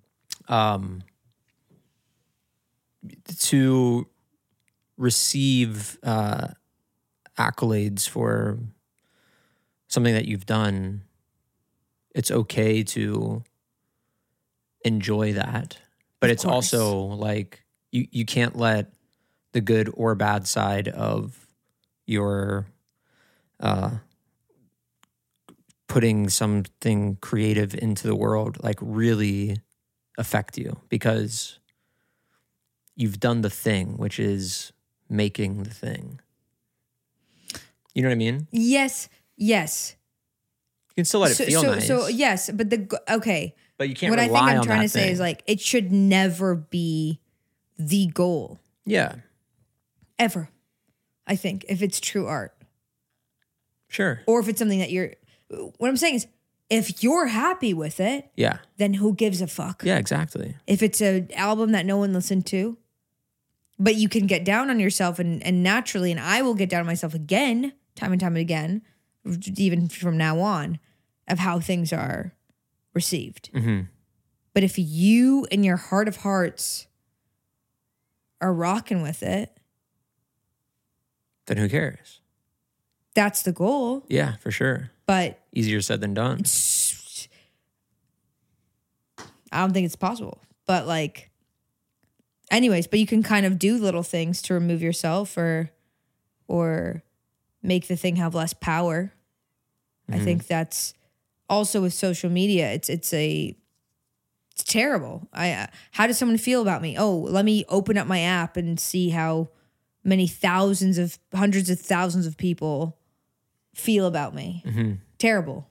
to receive accolades for something that you've done. It's okay to enjoy that, but it's also like you can't let the good or bad side of your putting something creative into the world like really affect you, because you've done the thing, which is making the thing. You know what I mean? Yes. You can still let it feel nice. So yes, but okay. But you can't rely on that. What I think I'm trying to say is like, it should never be the goal. Yeah. Ever. I think, if it's true art. Sure. Or if it's something that what I'm saying is, if you're happy with it, yeah, then who gives a fuck? Yeah, exactly. If it's an album that no one listened to, but you can get down on yourself and naturally, and I will get down on myself again, time and time again, even from now on, of how things are received. Mm-hmm. But if you, in your heart of hearts, are rocking with it, then who cares? That's the goal. Yeah, for sure. But easier said than done. I don't think it's possible. But like, anyways, but you can kind of do little things to remove yourself or make the thing have less power. I think that's also with social media. It's terrible. How does someone feel about me? Oh, let me open up my app and see how many hundreds of thousands of people feel about me. Terrible.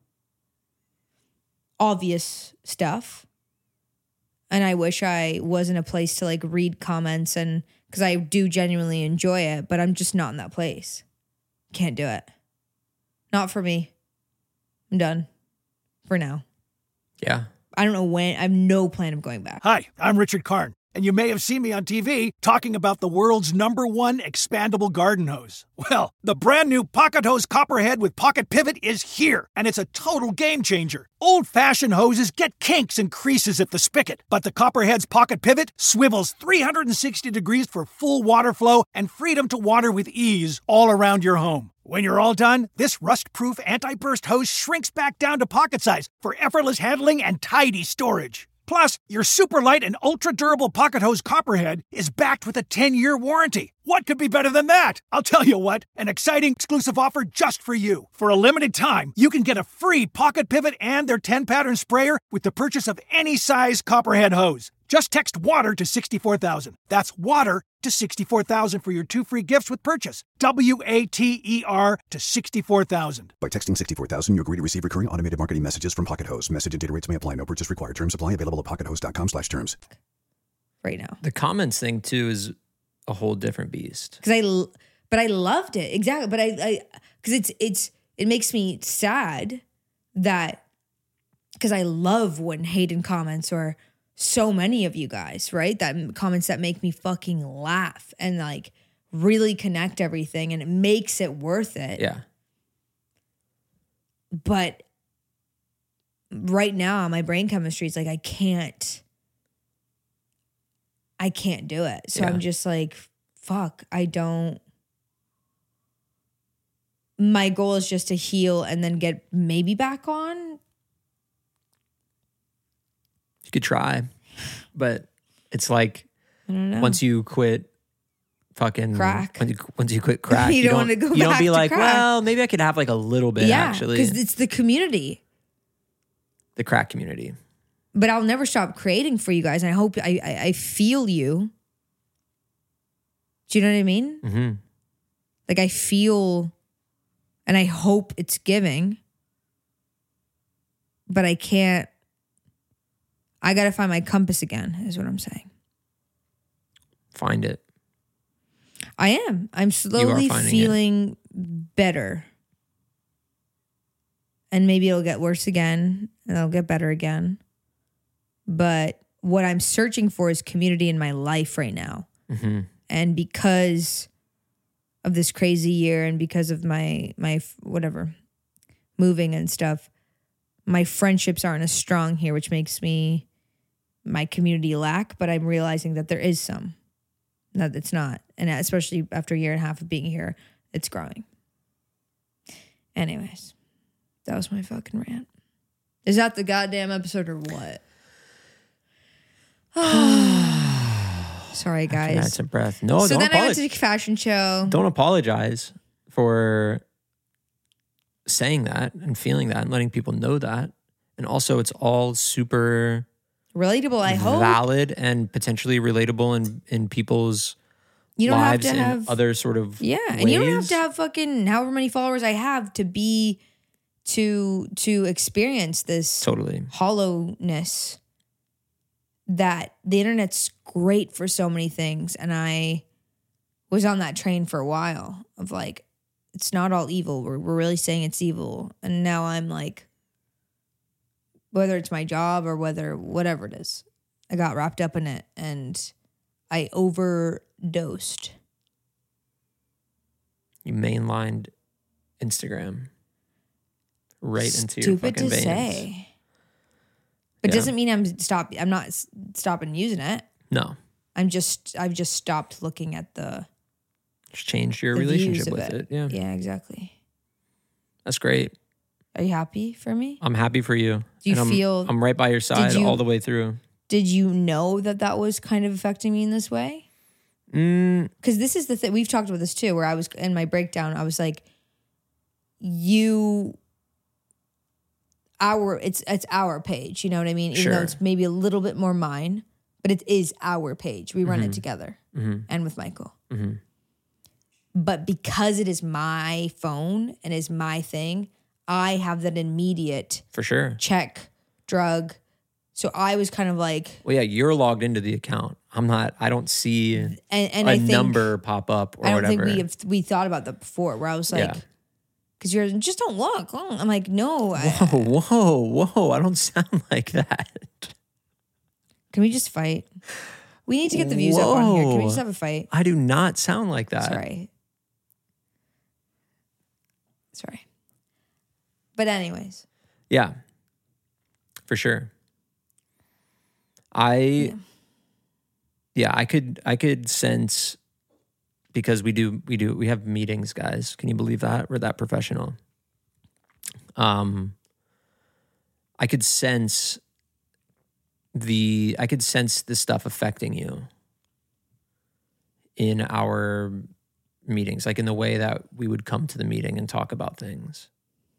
Obvious stuff. And I wish I was in a place to like read comments, and because I do genuinely enjoy it, but I'm just not in that place. Can't do it. Not for me. I'm done for now. Yeah. I don't know when. I have no plan of going back. Hi, I'm Richard Karn, and you may have seen me on TV talking about the world's #1 expandable garden hose. Well, the brand new Pocket Hose Copperhead with Pocket Pivot is here, and it's a total game changer. Old-fashioned hoses get kinks and creases at the spigot, but the Copperhead's Pocket Pivot swivels 360 degrees for full water flow and freedom to water with ease all around your home. When you're all done, this rust-proof anti-burst hose shrinks back down to pocket size for effortless handling and tidy storage. Plus, your super light and ultra-durable Pocket Hose Copperhead is backed with a 10-year warranty. What could be better than that? I'll tell you what, an exciting exclusive offer just for you. For a limited time, you can get a free Pocket Pivot and their 10-pattern sprayer with the purchase of any size Copperhead hose. Just text WATER to 64,000. That's WATER to 64,000 for your 2 free gifts with purchase. WATER to 64,000. By texting 64,000, you agree to receive recurring automated marketing messages from Pocket Hose. Message and data rates may apply. No purchase required. Terms apply. Available at pockethose.com/terms. Right now. The comments thing too is a whole different beast. But I loved it. Exactly. But because it makes me sad that, because I love when Hayden comments, or so many of you guys, right? That comments that make me fucking laugh and like really connect everything, and it makes it worth it. Yeah. But right now, my brain chemistry is like, I can't do it. So Yeah. I'm just like, fuck, my goal is just to heal and then get maybe back on. You could try, but it's like I don't know. once you quit fucking Crack. Once you quit crack, You don't want to go You don't back be to like, crack. well, maybe I could have like a little bit actually. because it's the community. The crack community. But I'll never stop creating for you guys. And I hope I feel you. Do you know what I mean? Mm-hmm. Like I feel, and I hope it's giving, but I can't. I got to find my compass again, is what I'm saying. Find it. I am. I'm slowly finding feeling better. And maybe it'll get worse again and it'll get better again. But what I'm searching for is community in my life right now. Mm-hmm. And because of this crazy year and because of my whatever, moving and stuff, my friendships aren't as strong here, which makes my community lack. But I'm realizing that there is some. That it's not. And especially after a year and a half of being here, it's growing. Anyways, that was my fucking rant. Is that the goddamn episode or what? Sorry, guys. That's a breath. No, So don't then I went apologize. to the fashion show. Don't apologize for saying that and feeling that and letting people know that. And also, it's all super Relatable, I hope. valid and potentially relatable in people's You don't have lives to in have other sort of yeah, and you don't have ways. to have fucking however many followers I have to be to experience this Totally. hollowness. That the internet's great for so many things, and I was on that train for a while of like, it's not all evil. We're really saying it's evil, and now I'm like, whether it's my job or whatever it is, I got wrapped up in it and I overdosed. You mainlined Instagram right into your Stupid fucking to veins. say. But Yeah. doesn't mean I'm not stopping using it. No, I've just stopped looking at the just changed your views relationship of with it. Yeah, Yeah, exactly. that's great. Are you happy for me? I'm happy for you. Do you And feel- I'm right by your side you- all the way through. did you know that was kind of affecting me in this way? Because this is the thing, we've talked about this too, where I was in my breakdown, I was like, it's our page, you know what I mean? Even though it's maybe a little bit more mine, but it is our page. We run it together and with Michael. But because it is my phone and is my thing, I have that immediate For sure. check, drug. So I was kind of like, Well, yeah, you're logged into the account. I don't see and a I think, number pop up or I don't whatever. think we thought about that before, where I was like, Yeah. because you're just don't look. I'm like, no. Whoa. I don't sound like that. Can we just fight? We need to get the views up on here. Can we Whoa. just have a fight? I do not sound like that. Sorry. But anyways. Yeah. For sure. I could sense, because we have meetings, guys. Can you believe that? We're that professional. I could sense the stuff affecting you in our meetings, like in the way that we would come to the meeting and talk about things.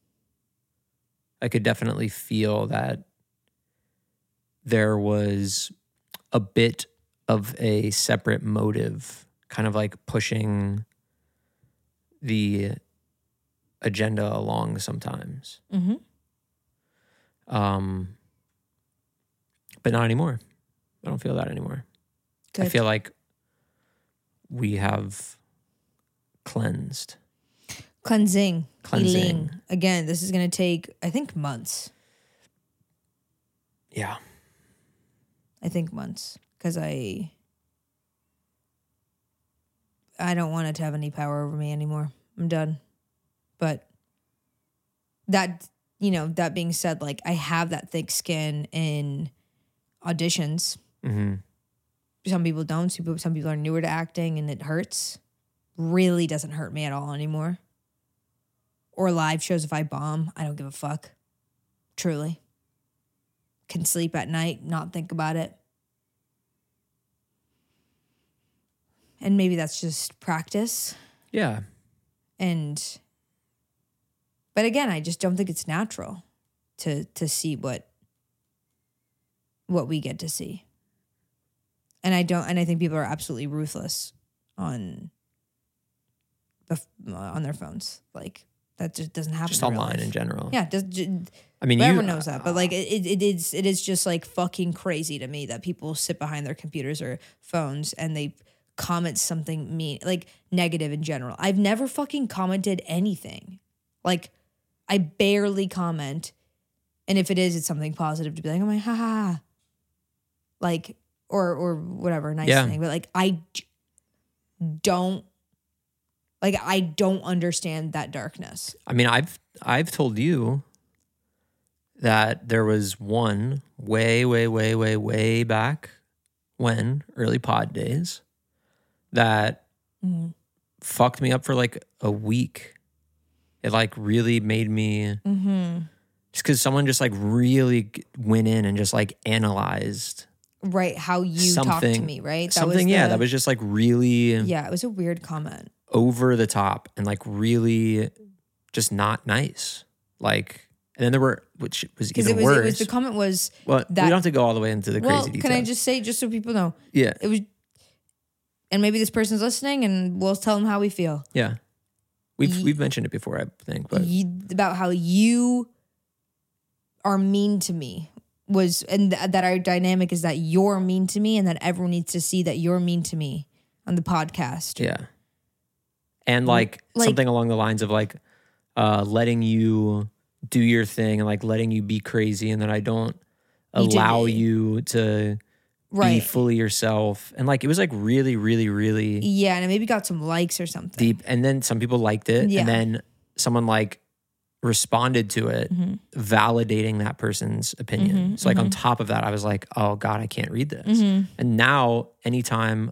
I could definitely feel that there was a bit of a separate motive, kind of like pushing the agenda along sometimes. Mm-hmm. But not anymore. I don't feel that anymore. Good. I feel like we have cleansed. Cleansing. Cleansing. Healing. Again, this is going to take, I think, months. Yeah. I think months. Because I don't want it to have any power over me anymore. I'm done. But that being said, like, I have that thick skin in auditions. Mm-hmm. Some people don't. Some people are newer to acting and it hurts. Really doesn't hurt me at all anymore. Or live shows, if I bomb, I don't give a fuck. Truly. Can sleep at night, not think about it. And maybe that's just practice. Yeah. But again, I just don't think it's natural to see what we get to see. And I think people are absolutely ruthless on their phones. Like, that just doesn't happen. Just in real online life. in general. Yeah, I mean, everyone knows that, but like it is just like fucking crazy to me that people sit behind their computers or phones and they comment something mean, like negative in general. I've never fucking commented anything. Like, I barely comment, and if it is, it's something positive to be like, oh my, ha ha, ha. Like, or whatever, nice thing. But like, I don't understand that darkness. I mean, I've told you that there was one way back when, early pod days, that fucked me up for like a week. It like really made me, just because someone just like really went in and just like analyzed. Right, how you talk to me, right? That was just like really... Yeah, it was a weird comment. Over the top and like really just not nice. Like, and then there were, which was even worse. The comment was... Well, we don't have to go all the way into the crazy details. Can I just say, just so people know? Yeah. It was... And maybe this person's listening and we'll tell them how we feel. Yeah. We've mentioned it before, I think. But about how you are mean to me. And that our dynamic is that you're mean to me and that everyone needs to see that you're mean to me on the podcast. Yeah. And like something along the lines of like letting you do your thing and like letting you be crazy, and that I don't allow you to be fully yourself. And like, it was like really, really, really... Yeah, and it maybe got some likes or something. Deep. And then some people liked it. Yeah. And then someone like responded to it, validating that person's opinion. So like on top of that, I was like, oh God, I can't read this. And now anytime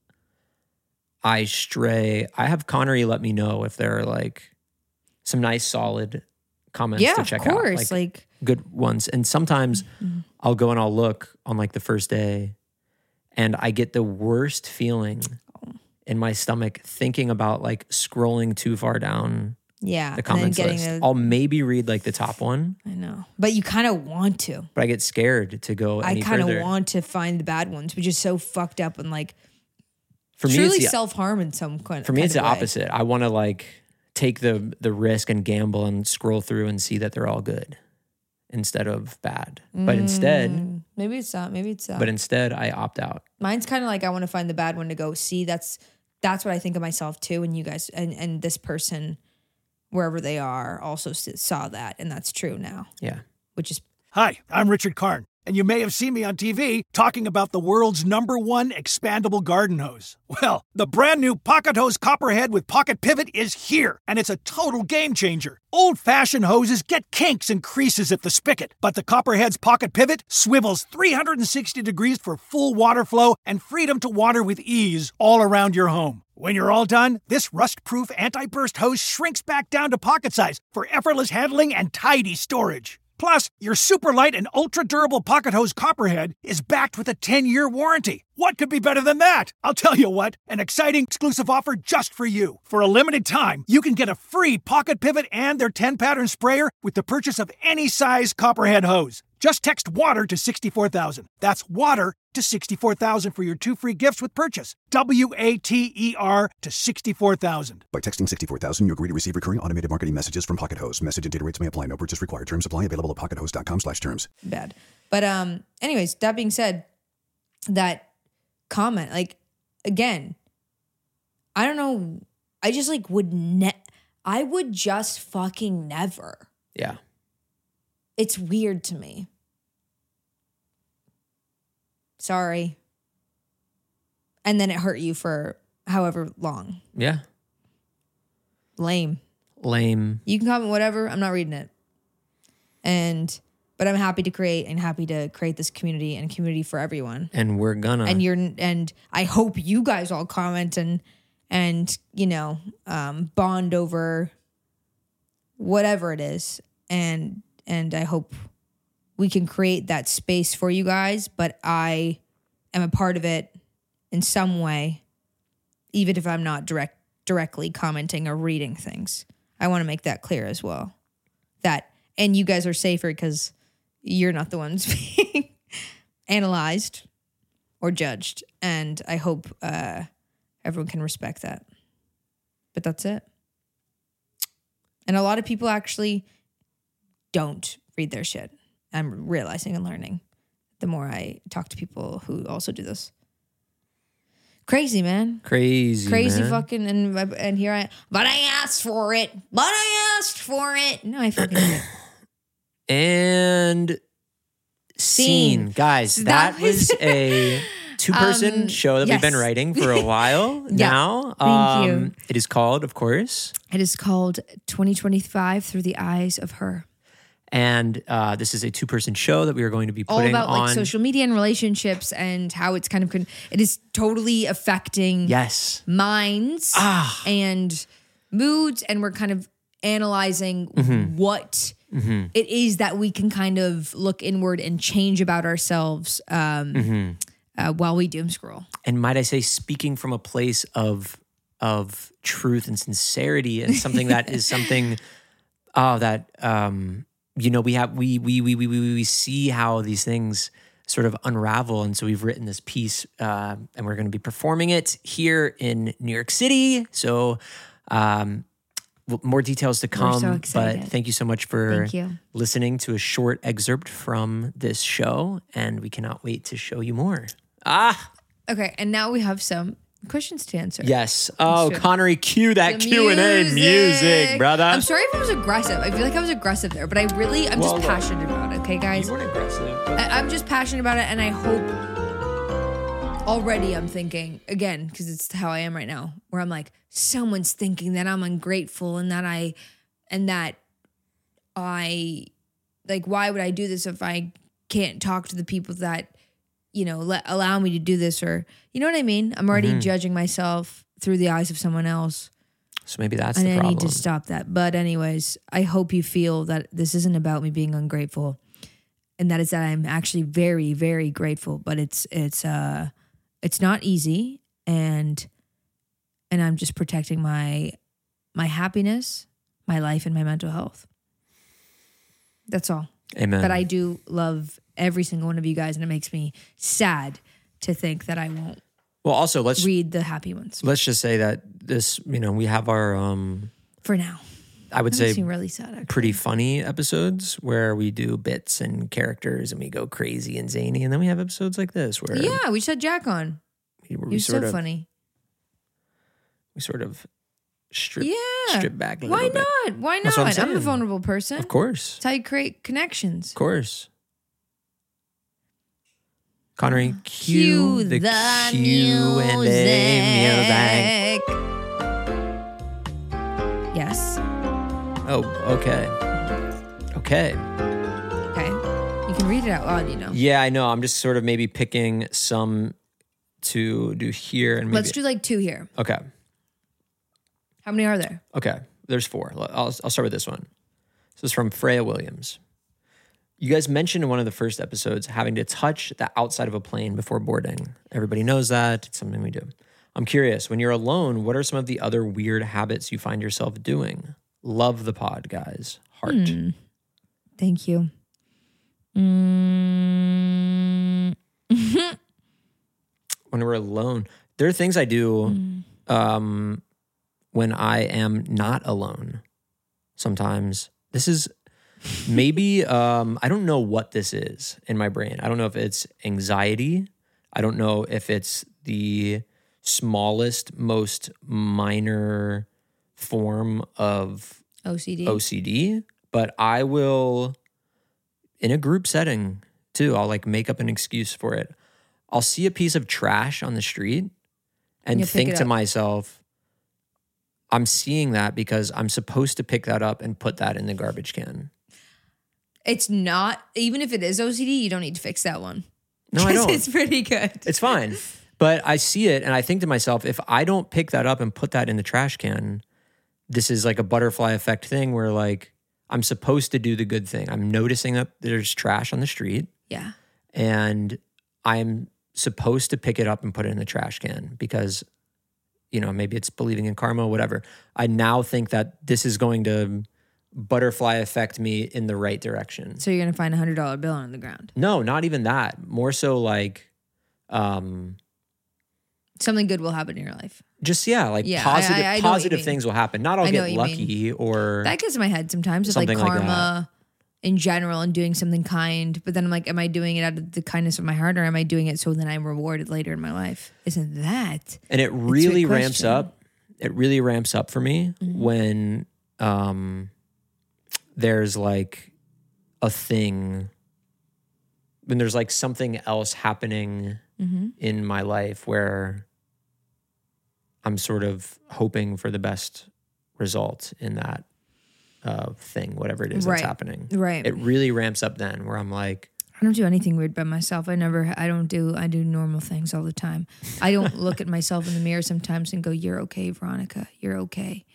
I stray, I have Connery let me know if there are like some nice solid comments Yeah, to of check course. out. Like good ones. And sometimes I'll go and I'll look on like the first day and I get the worst feeling in my stomach thinking about like scrolling too far down Yeah. the comments list. I'll maybe read like the top one, I know. But you kind of want to. but I get scared to go I any kind further. of want to find the bad ones, which is so fucked up and like For me, truly it's the, self-harm in some kind for me, it's of the way. opposite. I want to like take the risk and gamble and scroll through and see that they're all good instead of bad. But instead, Maybe it's that. Maybe it's that. but instead, I opt out. Mine's kind of like I want to find the bad one to go see. That's what I think of myself too. And you guys and this person, wherever they are, also saw that, and that's true now. Yeah. Which is Hi, I'm Richard Karn, and you may have seen me on TV talking about the world's #1 expandable garden hose. Well, the brand new Pocket Hose Copperhead with Pocket Pivot is here, and it's a total game changer. Old-fashioned hoses get kinks and creases at the spigot, but the Copperhead's Pocket Pivot swivels 360 degrees for full water flow and freedom to water with ease all around your home. When you're all done, this rust-proof anti-burst hose shrinks back down to pocket size for effortless handling and tidy storage. Plus, your super light and ultra-durable Pocket Hose Copperhead is backed with a 10-year warranty. What could be better than that? I'll tell you what, an exciting exclusive offer just for you. For a limited time, you can get a free Pocket Pivot and their 10-pattern sprayer with the purchase of any size Copperhead hose. Just text WATER to 64,000. That's WATER to 64,000 for your 2 free gifts with purchase. WATER to 64,000. By texting 64,000, you agree to receive recurring automated marketing messages from Pocket Hose. Message and data rates may apply. No purchase required. Terms apply. Available at pockethose.com/terms. bad. But anyways, that being said, that comment, like, again, I don't know. I just like I would just fucking never. Yeah. It's weird to me. Sorry. And then it hurt you for however long. Yeah. Lame. You can comment whatever. I'm not reading it. But I'm happy to create this community and community for everyone. And we're gonna. And I hope you guys all comment and you know, bond over whatever it is. And I hope we can create that space for you guys, but I am a part of it in some way, even if I'm not directly commenting or reading things. I want to make that clear as well. And you guys are safer because you're not the ones being analyzed or judged. And I hope everyone can respect that. But that's it. And a lot of people actually don't read their shit. I'm realizing and learning the more I talk to people who also do this. Crazy, man. Crazy man. Fucking, and here I am. But I asked for it. No, I fucking did. And scene. Guys, that was a 2-person show that we've been writing for a while now. Thank you. It is called, of course. It is called 2025 Through the Eyes of Her. And this is a 2-person show that we are going to be all putting about on. like social media and relationships and how it's kind of it is totally affecting minds and moods, and we're kind of analyzing what it is that we can kind of look inward and change about ourselves while we doom scroll. And might I say, speaking from a place of truth and sincerity, and something that is something that you know, we see how these things sort of unravel. And so we've written this piece and we're going to be performing it here in New York City. So more details to come. We're so excited. But thank you so much for listening to a short excerpt from this show. And we cannot wait to show you more. Okay, and now we have some questions to answer. Yes. Oh, Connery, cue that Q&A music, brother. I'm sorry if I was aggressive. I feel like I was aggressive there, but I'm just passionate about it, okay, guys? You weren't aggressive. I'm just passionate about it, and I hope already I'm thinking, again, because it's how I am right now, where I'm like, someone's thinking that I'm ungrateful and that I, like, why would I do this if I can't talk to the people that, you know, allow me to do this, or, you know what I mean? I'm already judging myself through the eyes of someone else. So maybe that's And the I problem. need to stop that. But anyways, I hope you feel that this isn't about me being ungrateful. And that is that I'm actually very, very grateful. But it's not easy. And I'm just protecting my happiness, my life, and my mental health. That's all. Amen. But I do love every single one of you guys, and it makes me sad to think that I won't well, also let's read the happy ones just say that this, we have our for now. I would That say makes me really sad. Actually. pretty funny episodes where we do bits and characters and we go crazy and zany, and then we have episodes like this where Yeah, we just had Jack on. we He was so sort of funny. we sort of strip back a Why little bit. not? Why That's what not? I'm I'm a saying. vulnerable person. Of course. That's how you create connections. Of course. Connery, cue the Q&A music. Yes. Oh, okay. Okay. Okay. You can read it out loud, Yeah, I know. I'm just sort of maybe picking some to do here and maybe. Let's do like 2 here. Okay. How many are there? Okay. There's 4. I'll start with this one. This is from Freya Williams. You guys mentioned in one of the first episodes having to touch the outside of a plane before boarding. Everybody knows that. It's something we do. I'm curious, when you're alone, what are some of the other weird habits you find yourself doing? Love the pod, guys. Heart. Thank you. When we're alone, there are things I do when I am not alone. Sometimes this is maybe, I don't know what this is in my brain. I don't know if it's anxiety. I don't know if it's the smallest, most minor form of OCD, but I will, in a group setting too, I'll like make up an excuse for it. I'll see a piece of trash on the street and You'll pick think it to up. myself, I'm seeing that because I'm supposed to pick that up and put that in the garbage can. It's not, even if it is OCD, you don't need to fix that one. No, I don't. It's pretty good. It's fine. But I see it and I think to myself, if I don't pick that up and put that in the trash can, this is like a butterfly effect thing where like I'm supposed to do the good thing. I'm noticing that there's trash on the street Yeah. and I'm supposed to pick it up and put it in the trash can because, maybe it's believing in karma, whatever. I now think that this is going to butterfly affect me in the right direction. So you're going to find a $100 bill on the ground. No, not even that. More so like, Something good will happen in your life. just Yeah, I know what you positive mean. things will happen. Not I'll I know what get you lucky or That gets in my head sometimes. It's like Something like karma in general and doing something kind. But then I'm like, am I doing it out of the kindness of my heart or am I doing it so then I'm rewarded later in my life? Isn't that? and it really trick ramps question. up. It really ramps up for me when there's like a thing, when there's like something else happening in my life where I'm sort of hoping for the best result in that thing, whatever it is that's Right. happening. Right. It really ramps up then where I'm like, I don't do anything weird by myself. I do normal things all the time. I don't look at myself in the mirror sometimes and go, "You're okay, Veronica. You're okay."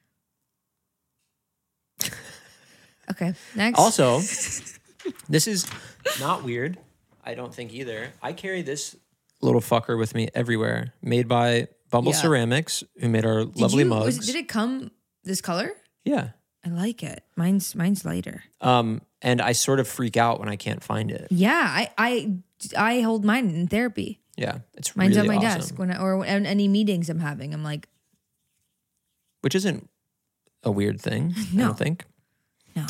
Okay, next. also, this is not weird. I don't think either. I carry this little fucker with me everywhere, made by Bumble Yeah. Ceramics, who made our lovely mugs. Did it come this color? Yeah. I like it. Mine's lighter. And I sort of freak out when I can't find it. Yeah, I hold mine in therapy. Yeah, it's Mine's really on my awesome. desk or any meetings I'm having. I'm like, Which isn't a weird thing, I No. don't think. no.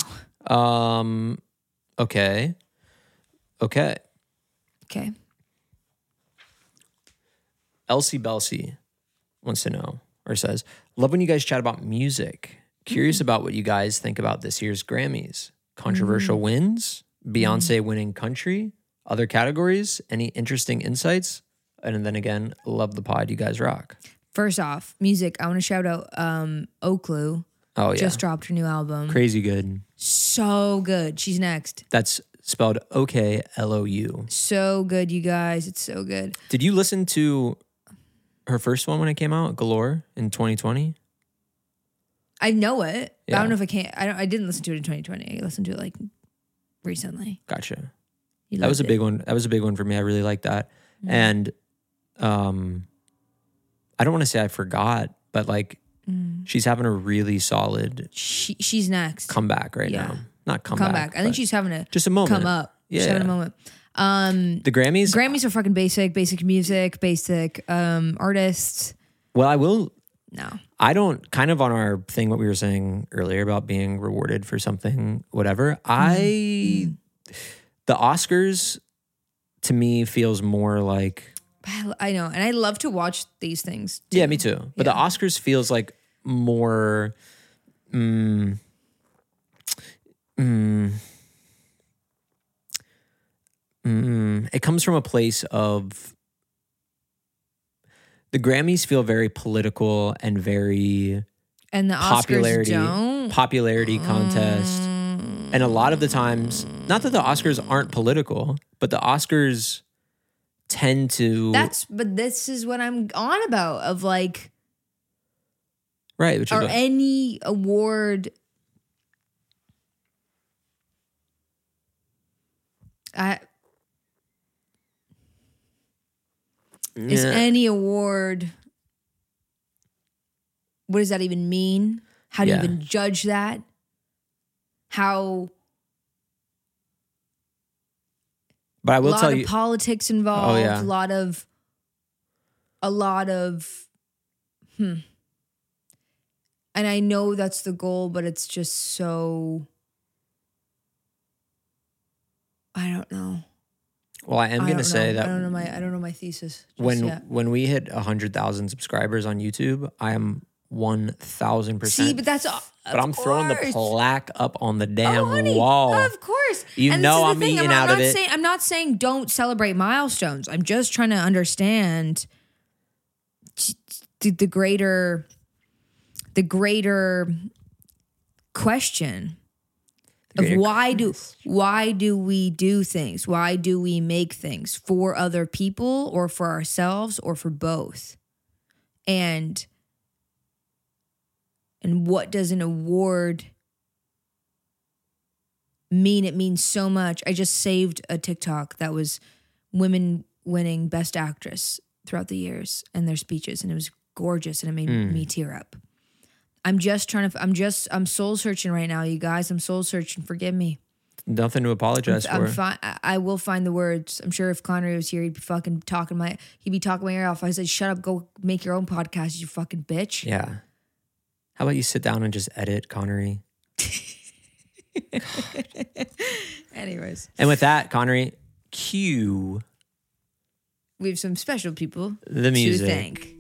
Okay. Okay. Elsie Belsie wants to know, or says, love when you guys chat about music. Curious about what you guys think about this year's Grammys. Controversial wins, Beyonce winning country, other categories, any interesting insights? And then again, love the pod. You guys rock. First off, music. I want to shout out Oakloo. Oh, yeah. Just dropped her new album. Crazy good. So good. She's next. That's spelled OKLOU. So good, you guys. It's so good. Did you listen to her first one when it came out, Galore, in 2020? I know it. But Yeah. I don't know if I can't. I didn't listen to it in 2020. I listened to it like recently. Gotcha. You That was a loved big it. one. That was a big one for me. I really liked that. And I don't want to say I forgot, but like she's having a really solid She's next. comeback right Yeah. now. Not Come comeback. back. I think but she's having a just a moment. come up. She's Yeah. having a moment. The Grammys. Grammys are fucking basic music, basic artists. Well, I will. No. I don't, kind of on our thing, what we were saying earlier about being rewarded for something, whatever. The Oscars to me feels more like. I know. And I love to watch these things. Too. Yeah, me too. But the Oscars feels like more. It comes from a place of. The Grammys feel very political and very And the Oscars don't. popularity contest. And a lot of the times, not that the Oscars aren't political, but the Oscars tend to But this is what I'm on about of like, right, which is or what- any award. Is Yeah. any award, what does that even mean? How do you Yeah. even judge that? How But I a will lot tell of you, politics involved, yeah. a lot of and I know that's the goal, but it's just so I don't know. well, I am going to say that I don't know my thesis. just when yet. when we hit 100,000 subscribers on YouTube, I am 1,000%. See, but that's But I'm throwing the plaque up on the damn honey, wall. Of course. You And know this is the I'm thing, eating not out of it. I'm not saying don't celebrate milestones. I'm just trying to understand the greater question of Greater why do we do things? Why do we make things for other people or for ourselves or for both? And what does an award mean? It means so much. I just saved a TikTok that was women winning Best Actress throughout the years and their speeches, and it was gorgeous, and it made me tear up. I'm soul searching right now, you guys. I'm soul searching. Forgive me. Nothing to apologize I'm for. fine. I will find the words. I'm sure if Connery was here, he'd be fucking talking my ear off. I said, "Shut up, go make your own podcast, you fucking bitch." Yeah. How about you sit down and just edit, Connery? Anyways, And with that, Connery, cue we have some special people the music. to thank.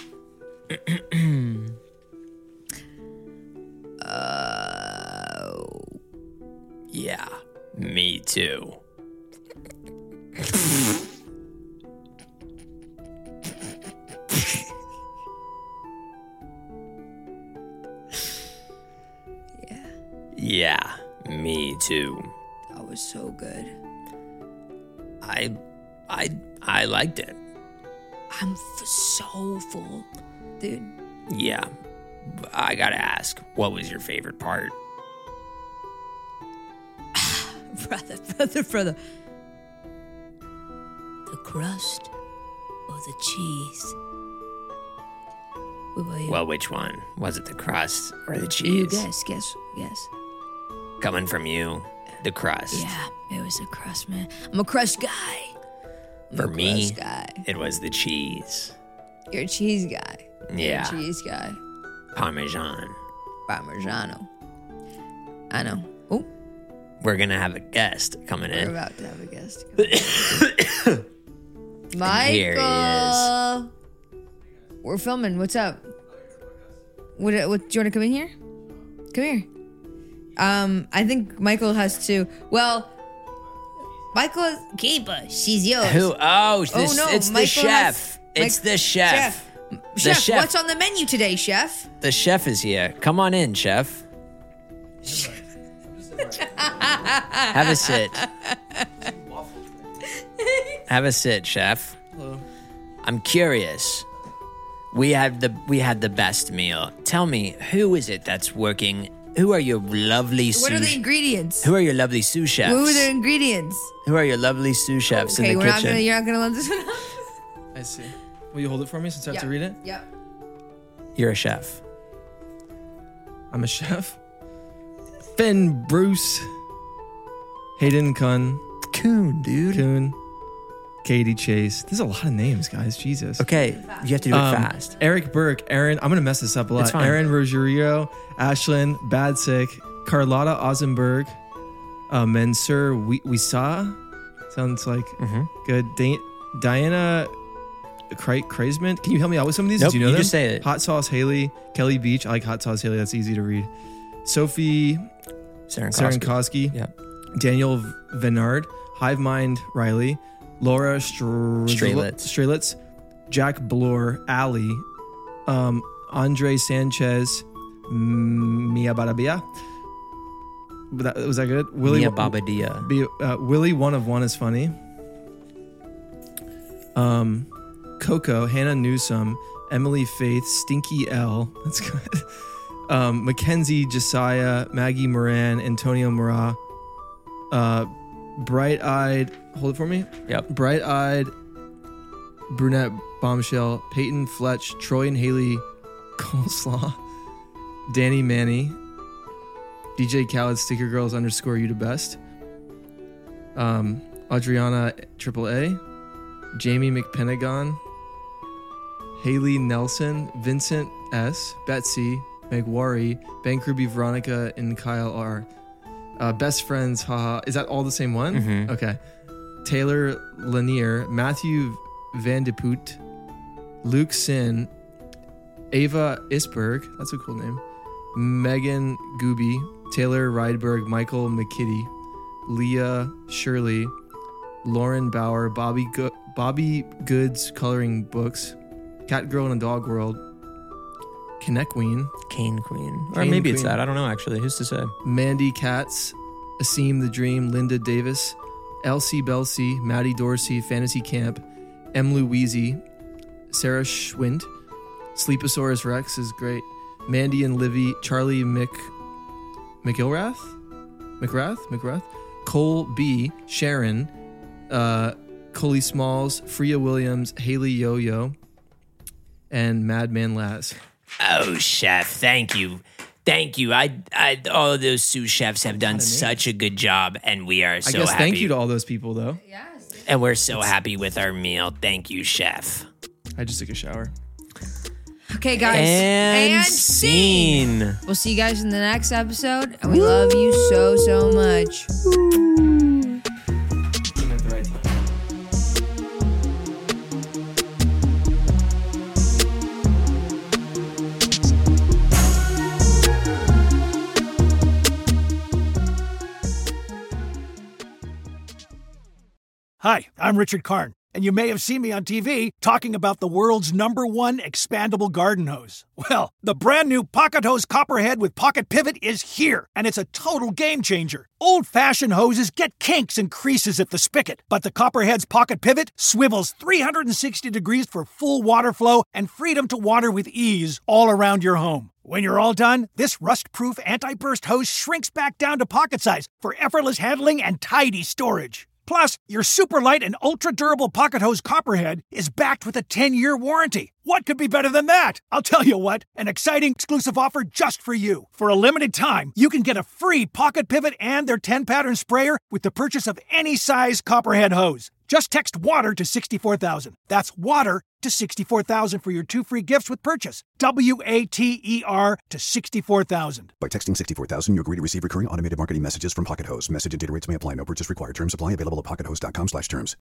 Yeah, me too. Yeah, me too. That was so good. I liked it. I'm so full, dude. Yeah. I gotta ask, what was your favorite part? Brother. The crust or the cheese? What about you? Well, which one? Was it the crust or the You cheese? guess. Coming from you, the crust. Yeah, it was a crust, man. I'm a crust guy. For me, Crust guy. it was the cheese. You're a cheese guy. Yeah. You're a cheese guy. Parmesan. Parmigiano. I know. Oh, We're gonna have a guest coming we're in. about to have a guest. Here he Michael. We're filming. What's up? What? Do you want to come in here? Come here. I think Michael has to. Well, Michael, keeper. She's yours. Who? Oh, this, no, it's the Michael chef. It's the chef. The Chef, what's on the menu today, Chef? The chef is here. Come on in, chef. Have a sit. Have a sit, chef. Hello. I'm curious. We had the best meal. Tell me, who is it that's working? Who are your lovely What are the ingredients? Who are your lovely sous chefs? What are the ingredients? Who are your lovely sous chefs in the kitchen? You're not gonna let this one out. I see. Will you hold it for me since I have to read it? Yeah. You're a chef. I'm a chef. Finn, Bruce, Hayden, Kun, Coon, Katie, Chase. There's a lot of names, guys. Jesus. Okay, you have to do it fast. Eric Burke, Aaron. I'm gonna mess this up a lot. It's fine. Aaron Ruggiero, Ashlyn Badsick, Carlotta Ozenberg, Mensur Wisa. Sounds like good. Diana Kreisman. Can you help me out with some of these? Nope, Do you know you them? just say it. Hot Sauce Haley, Kelly Beach. I like Hot Sauce Haley. That's easy to read. Sophie Sarenkoski. Yep. Daniel Venard, Hive Mind Riley, Laura Strelitz, Jack Bloor, Ali, Andre Sanchez, Mia Barabia. Was that good? Willie Mia Babadia. Willie One of One is funny. Coco, Hannah Newsome, Emily Faith, Stinky L. That's good. Mackenzie Josiah, Maggie Moran, Antonio Mora, Bright-Eyed, hold it for me. Yep. Bright-Eyed, Brunette Bombshell, Peyton Fletch, Troy and Haley Coleslaw, Danny Manny, DJ Khaled, Sticker Girls _ you the best, Adriana AAA, Jamie McPentagon, Haley Nelson, Vincent S, Betsy, Meg Wari, Ben Kruby, Veronica, and Kyle R. Best friends, haha. Is that all the same one? Mm-hmm. Okay. Taylor Lanier, Matthew Van de Poot, Luke Sin, Ava Isberg, that's a cool name, Megan Gooby, Taylor Rydberg, Michael McKitty, Leah Shirley, Lauren Bauer, Bobby Goods Coloring Books, Cat Girl in a Dog World, Connect Queen, Cane Queen. Or Cane maybe it's Queen. that. I don't know, actually. Who's to say? Mandy Katz, Asim the Dream, Linda Davis, Elsie Belsey, Maddie Dorsey, Fantasy Camp, M. Louise, Sarah Schwind, Sleeposaurus Rex is great, Mandy and Livy, Charlie McGrath, Cole B, Sharon, Coley Smalls, Freya Williams, Haley Yo-Yo, and Madman Laz. Oh, chef, thank you. Thank you. All of those sous chefs have done such a good job, and we are so I guess happy. thank you to all those people, though. Yes. And we're so happy with our meal. Thank you, chef. I just took a shower. Okay, guys. And scene. We'll see you guys in the next episode, and we love you so, so much. Hi, I'm Richard Karn, and you may have seen me on TV talking about the world's #1 expandable garden hose. Well, the brand new Pocket Hose Copperhead with Pocket Pivot is here, and it's a total game changer. Old-fashioned hoses get kinks and creases at the spigot, but the Copperhead's Pocket Pivot swivels 360 degrees for full water flow and freedom to water with ease all around your home. When you're all done, this rust-proof anti-burst hose shrinks back down to pocket size for effortless handling and tidy storage. Plus, your super light and ultra-durable Pocket Hose Copperhead is backed with a 10-year warranty. What could be better than that? I'll tell you what, an exciting exclusive offer just for you. For a limited time, you can get a free Pocket Pivot and their 10-pattern sprayer with the purchase of any size Copperhead hose. Just text WATER to 64,000. That's WATER to 64,000 for your 2 free gifts with purchase. WATER to 64,000. By texting 64,000, you agree to receive recurring automated marketing messages from Pocket Hose. Message and data rates may apply. No purchase required. Terms apply. Available at pockethose.com/terms.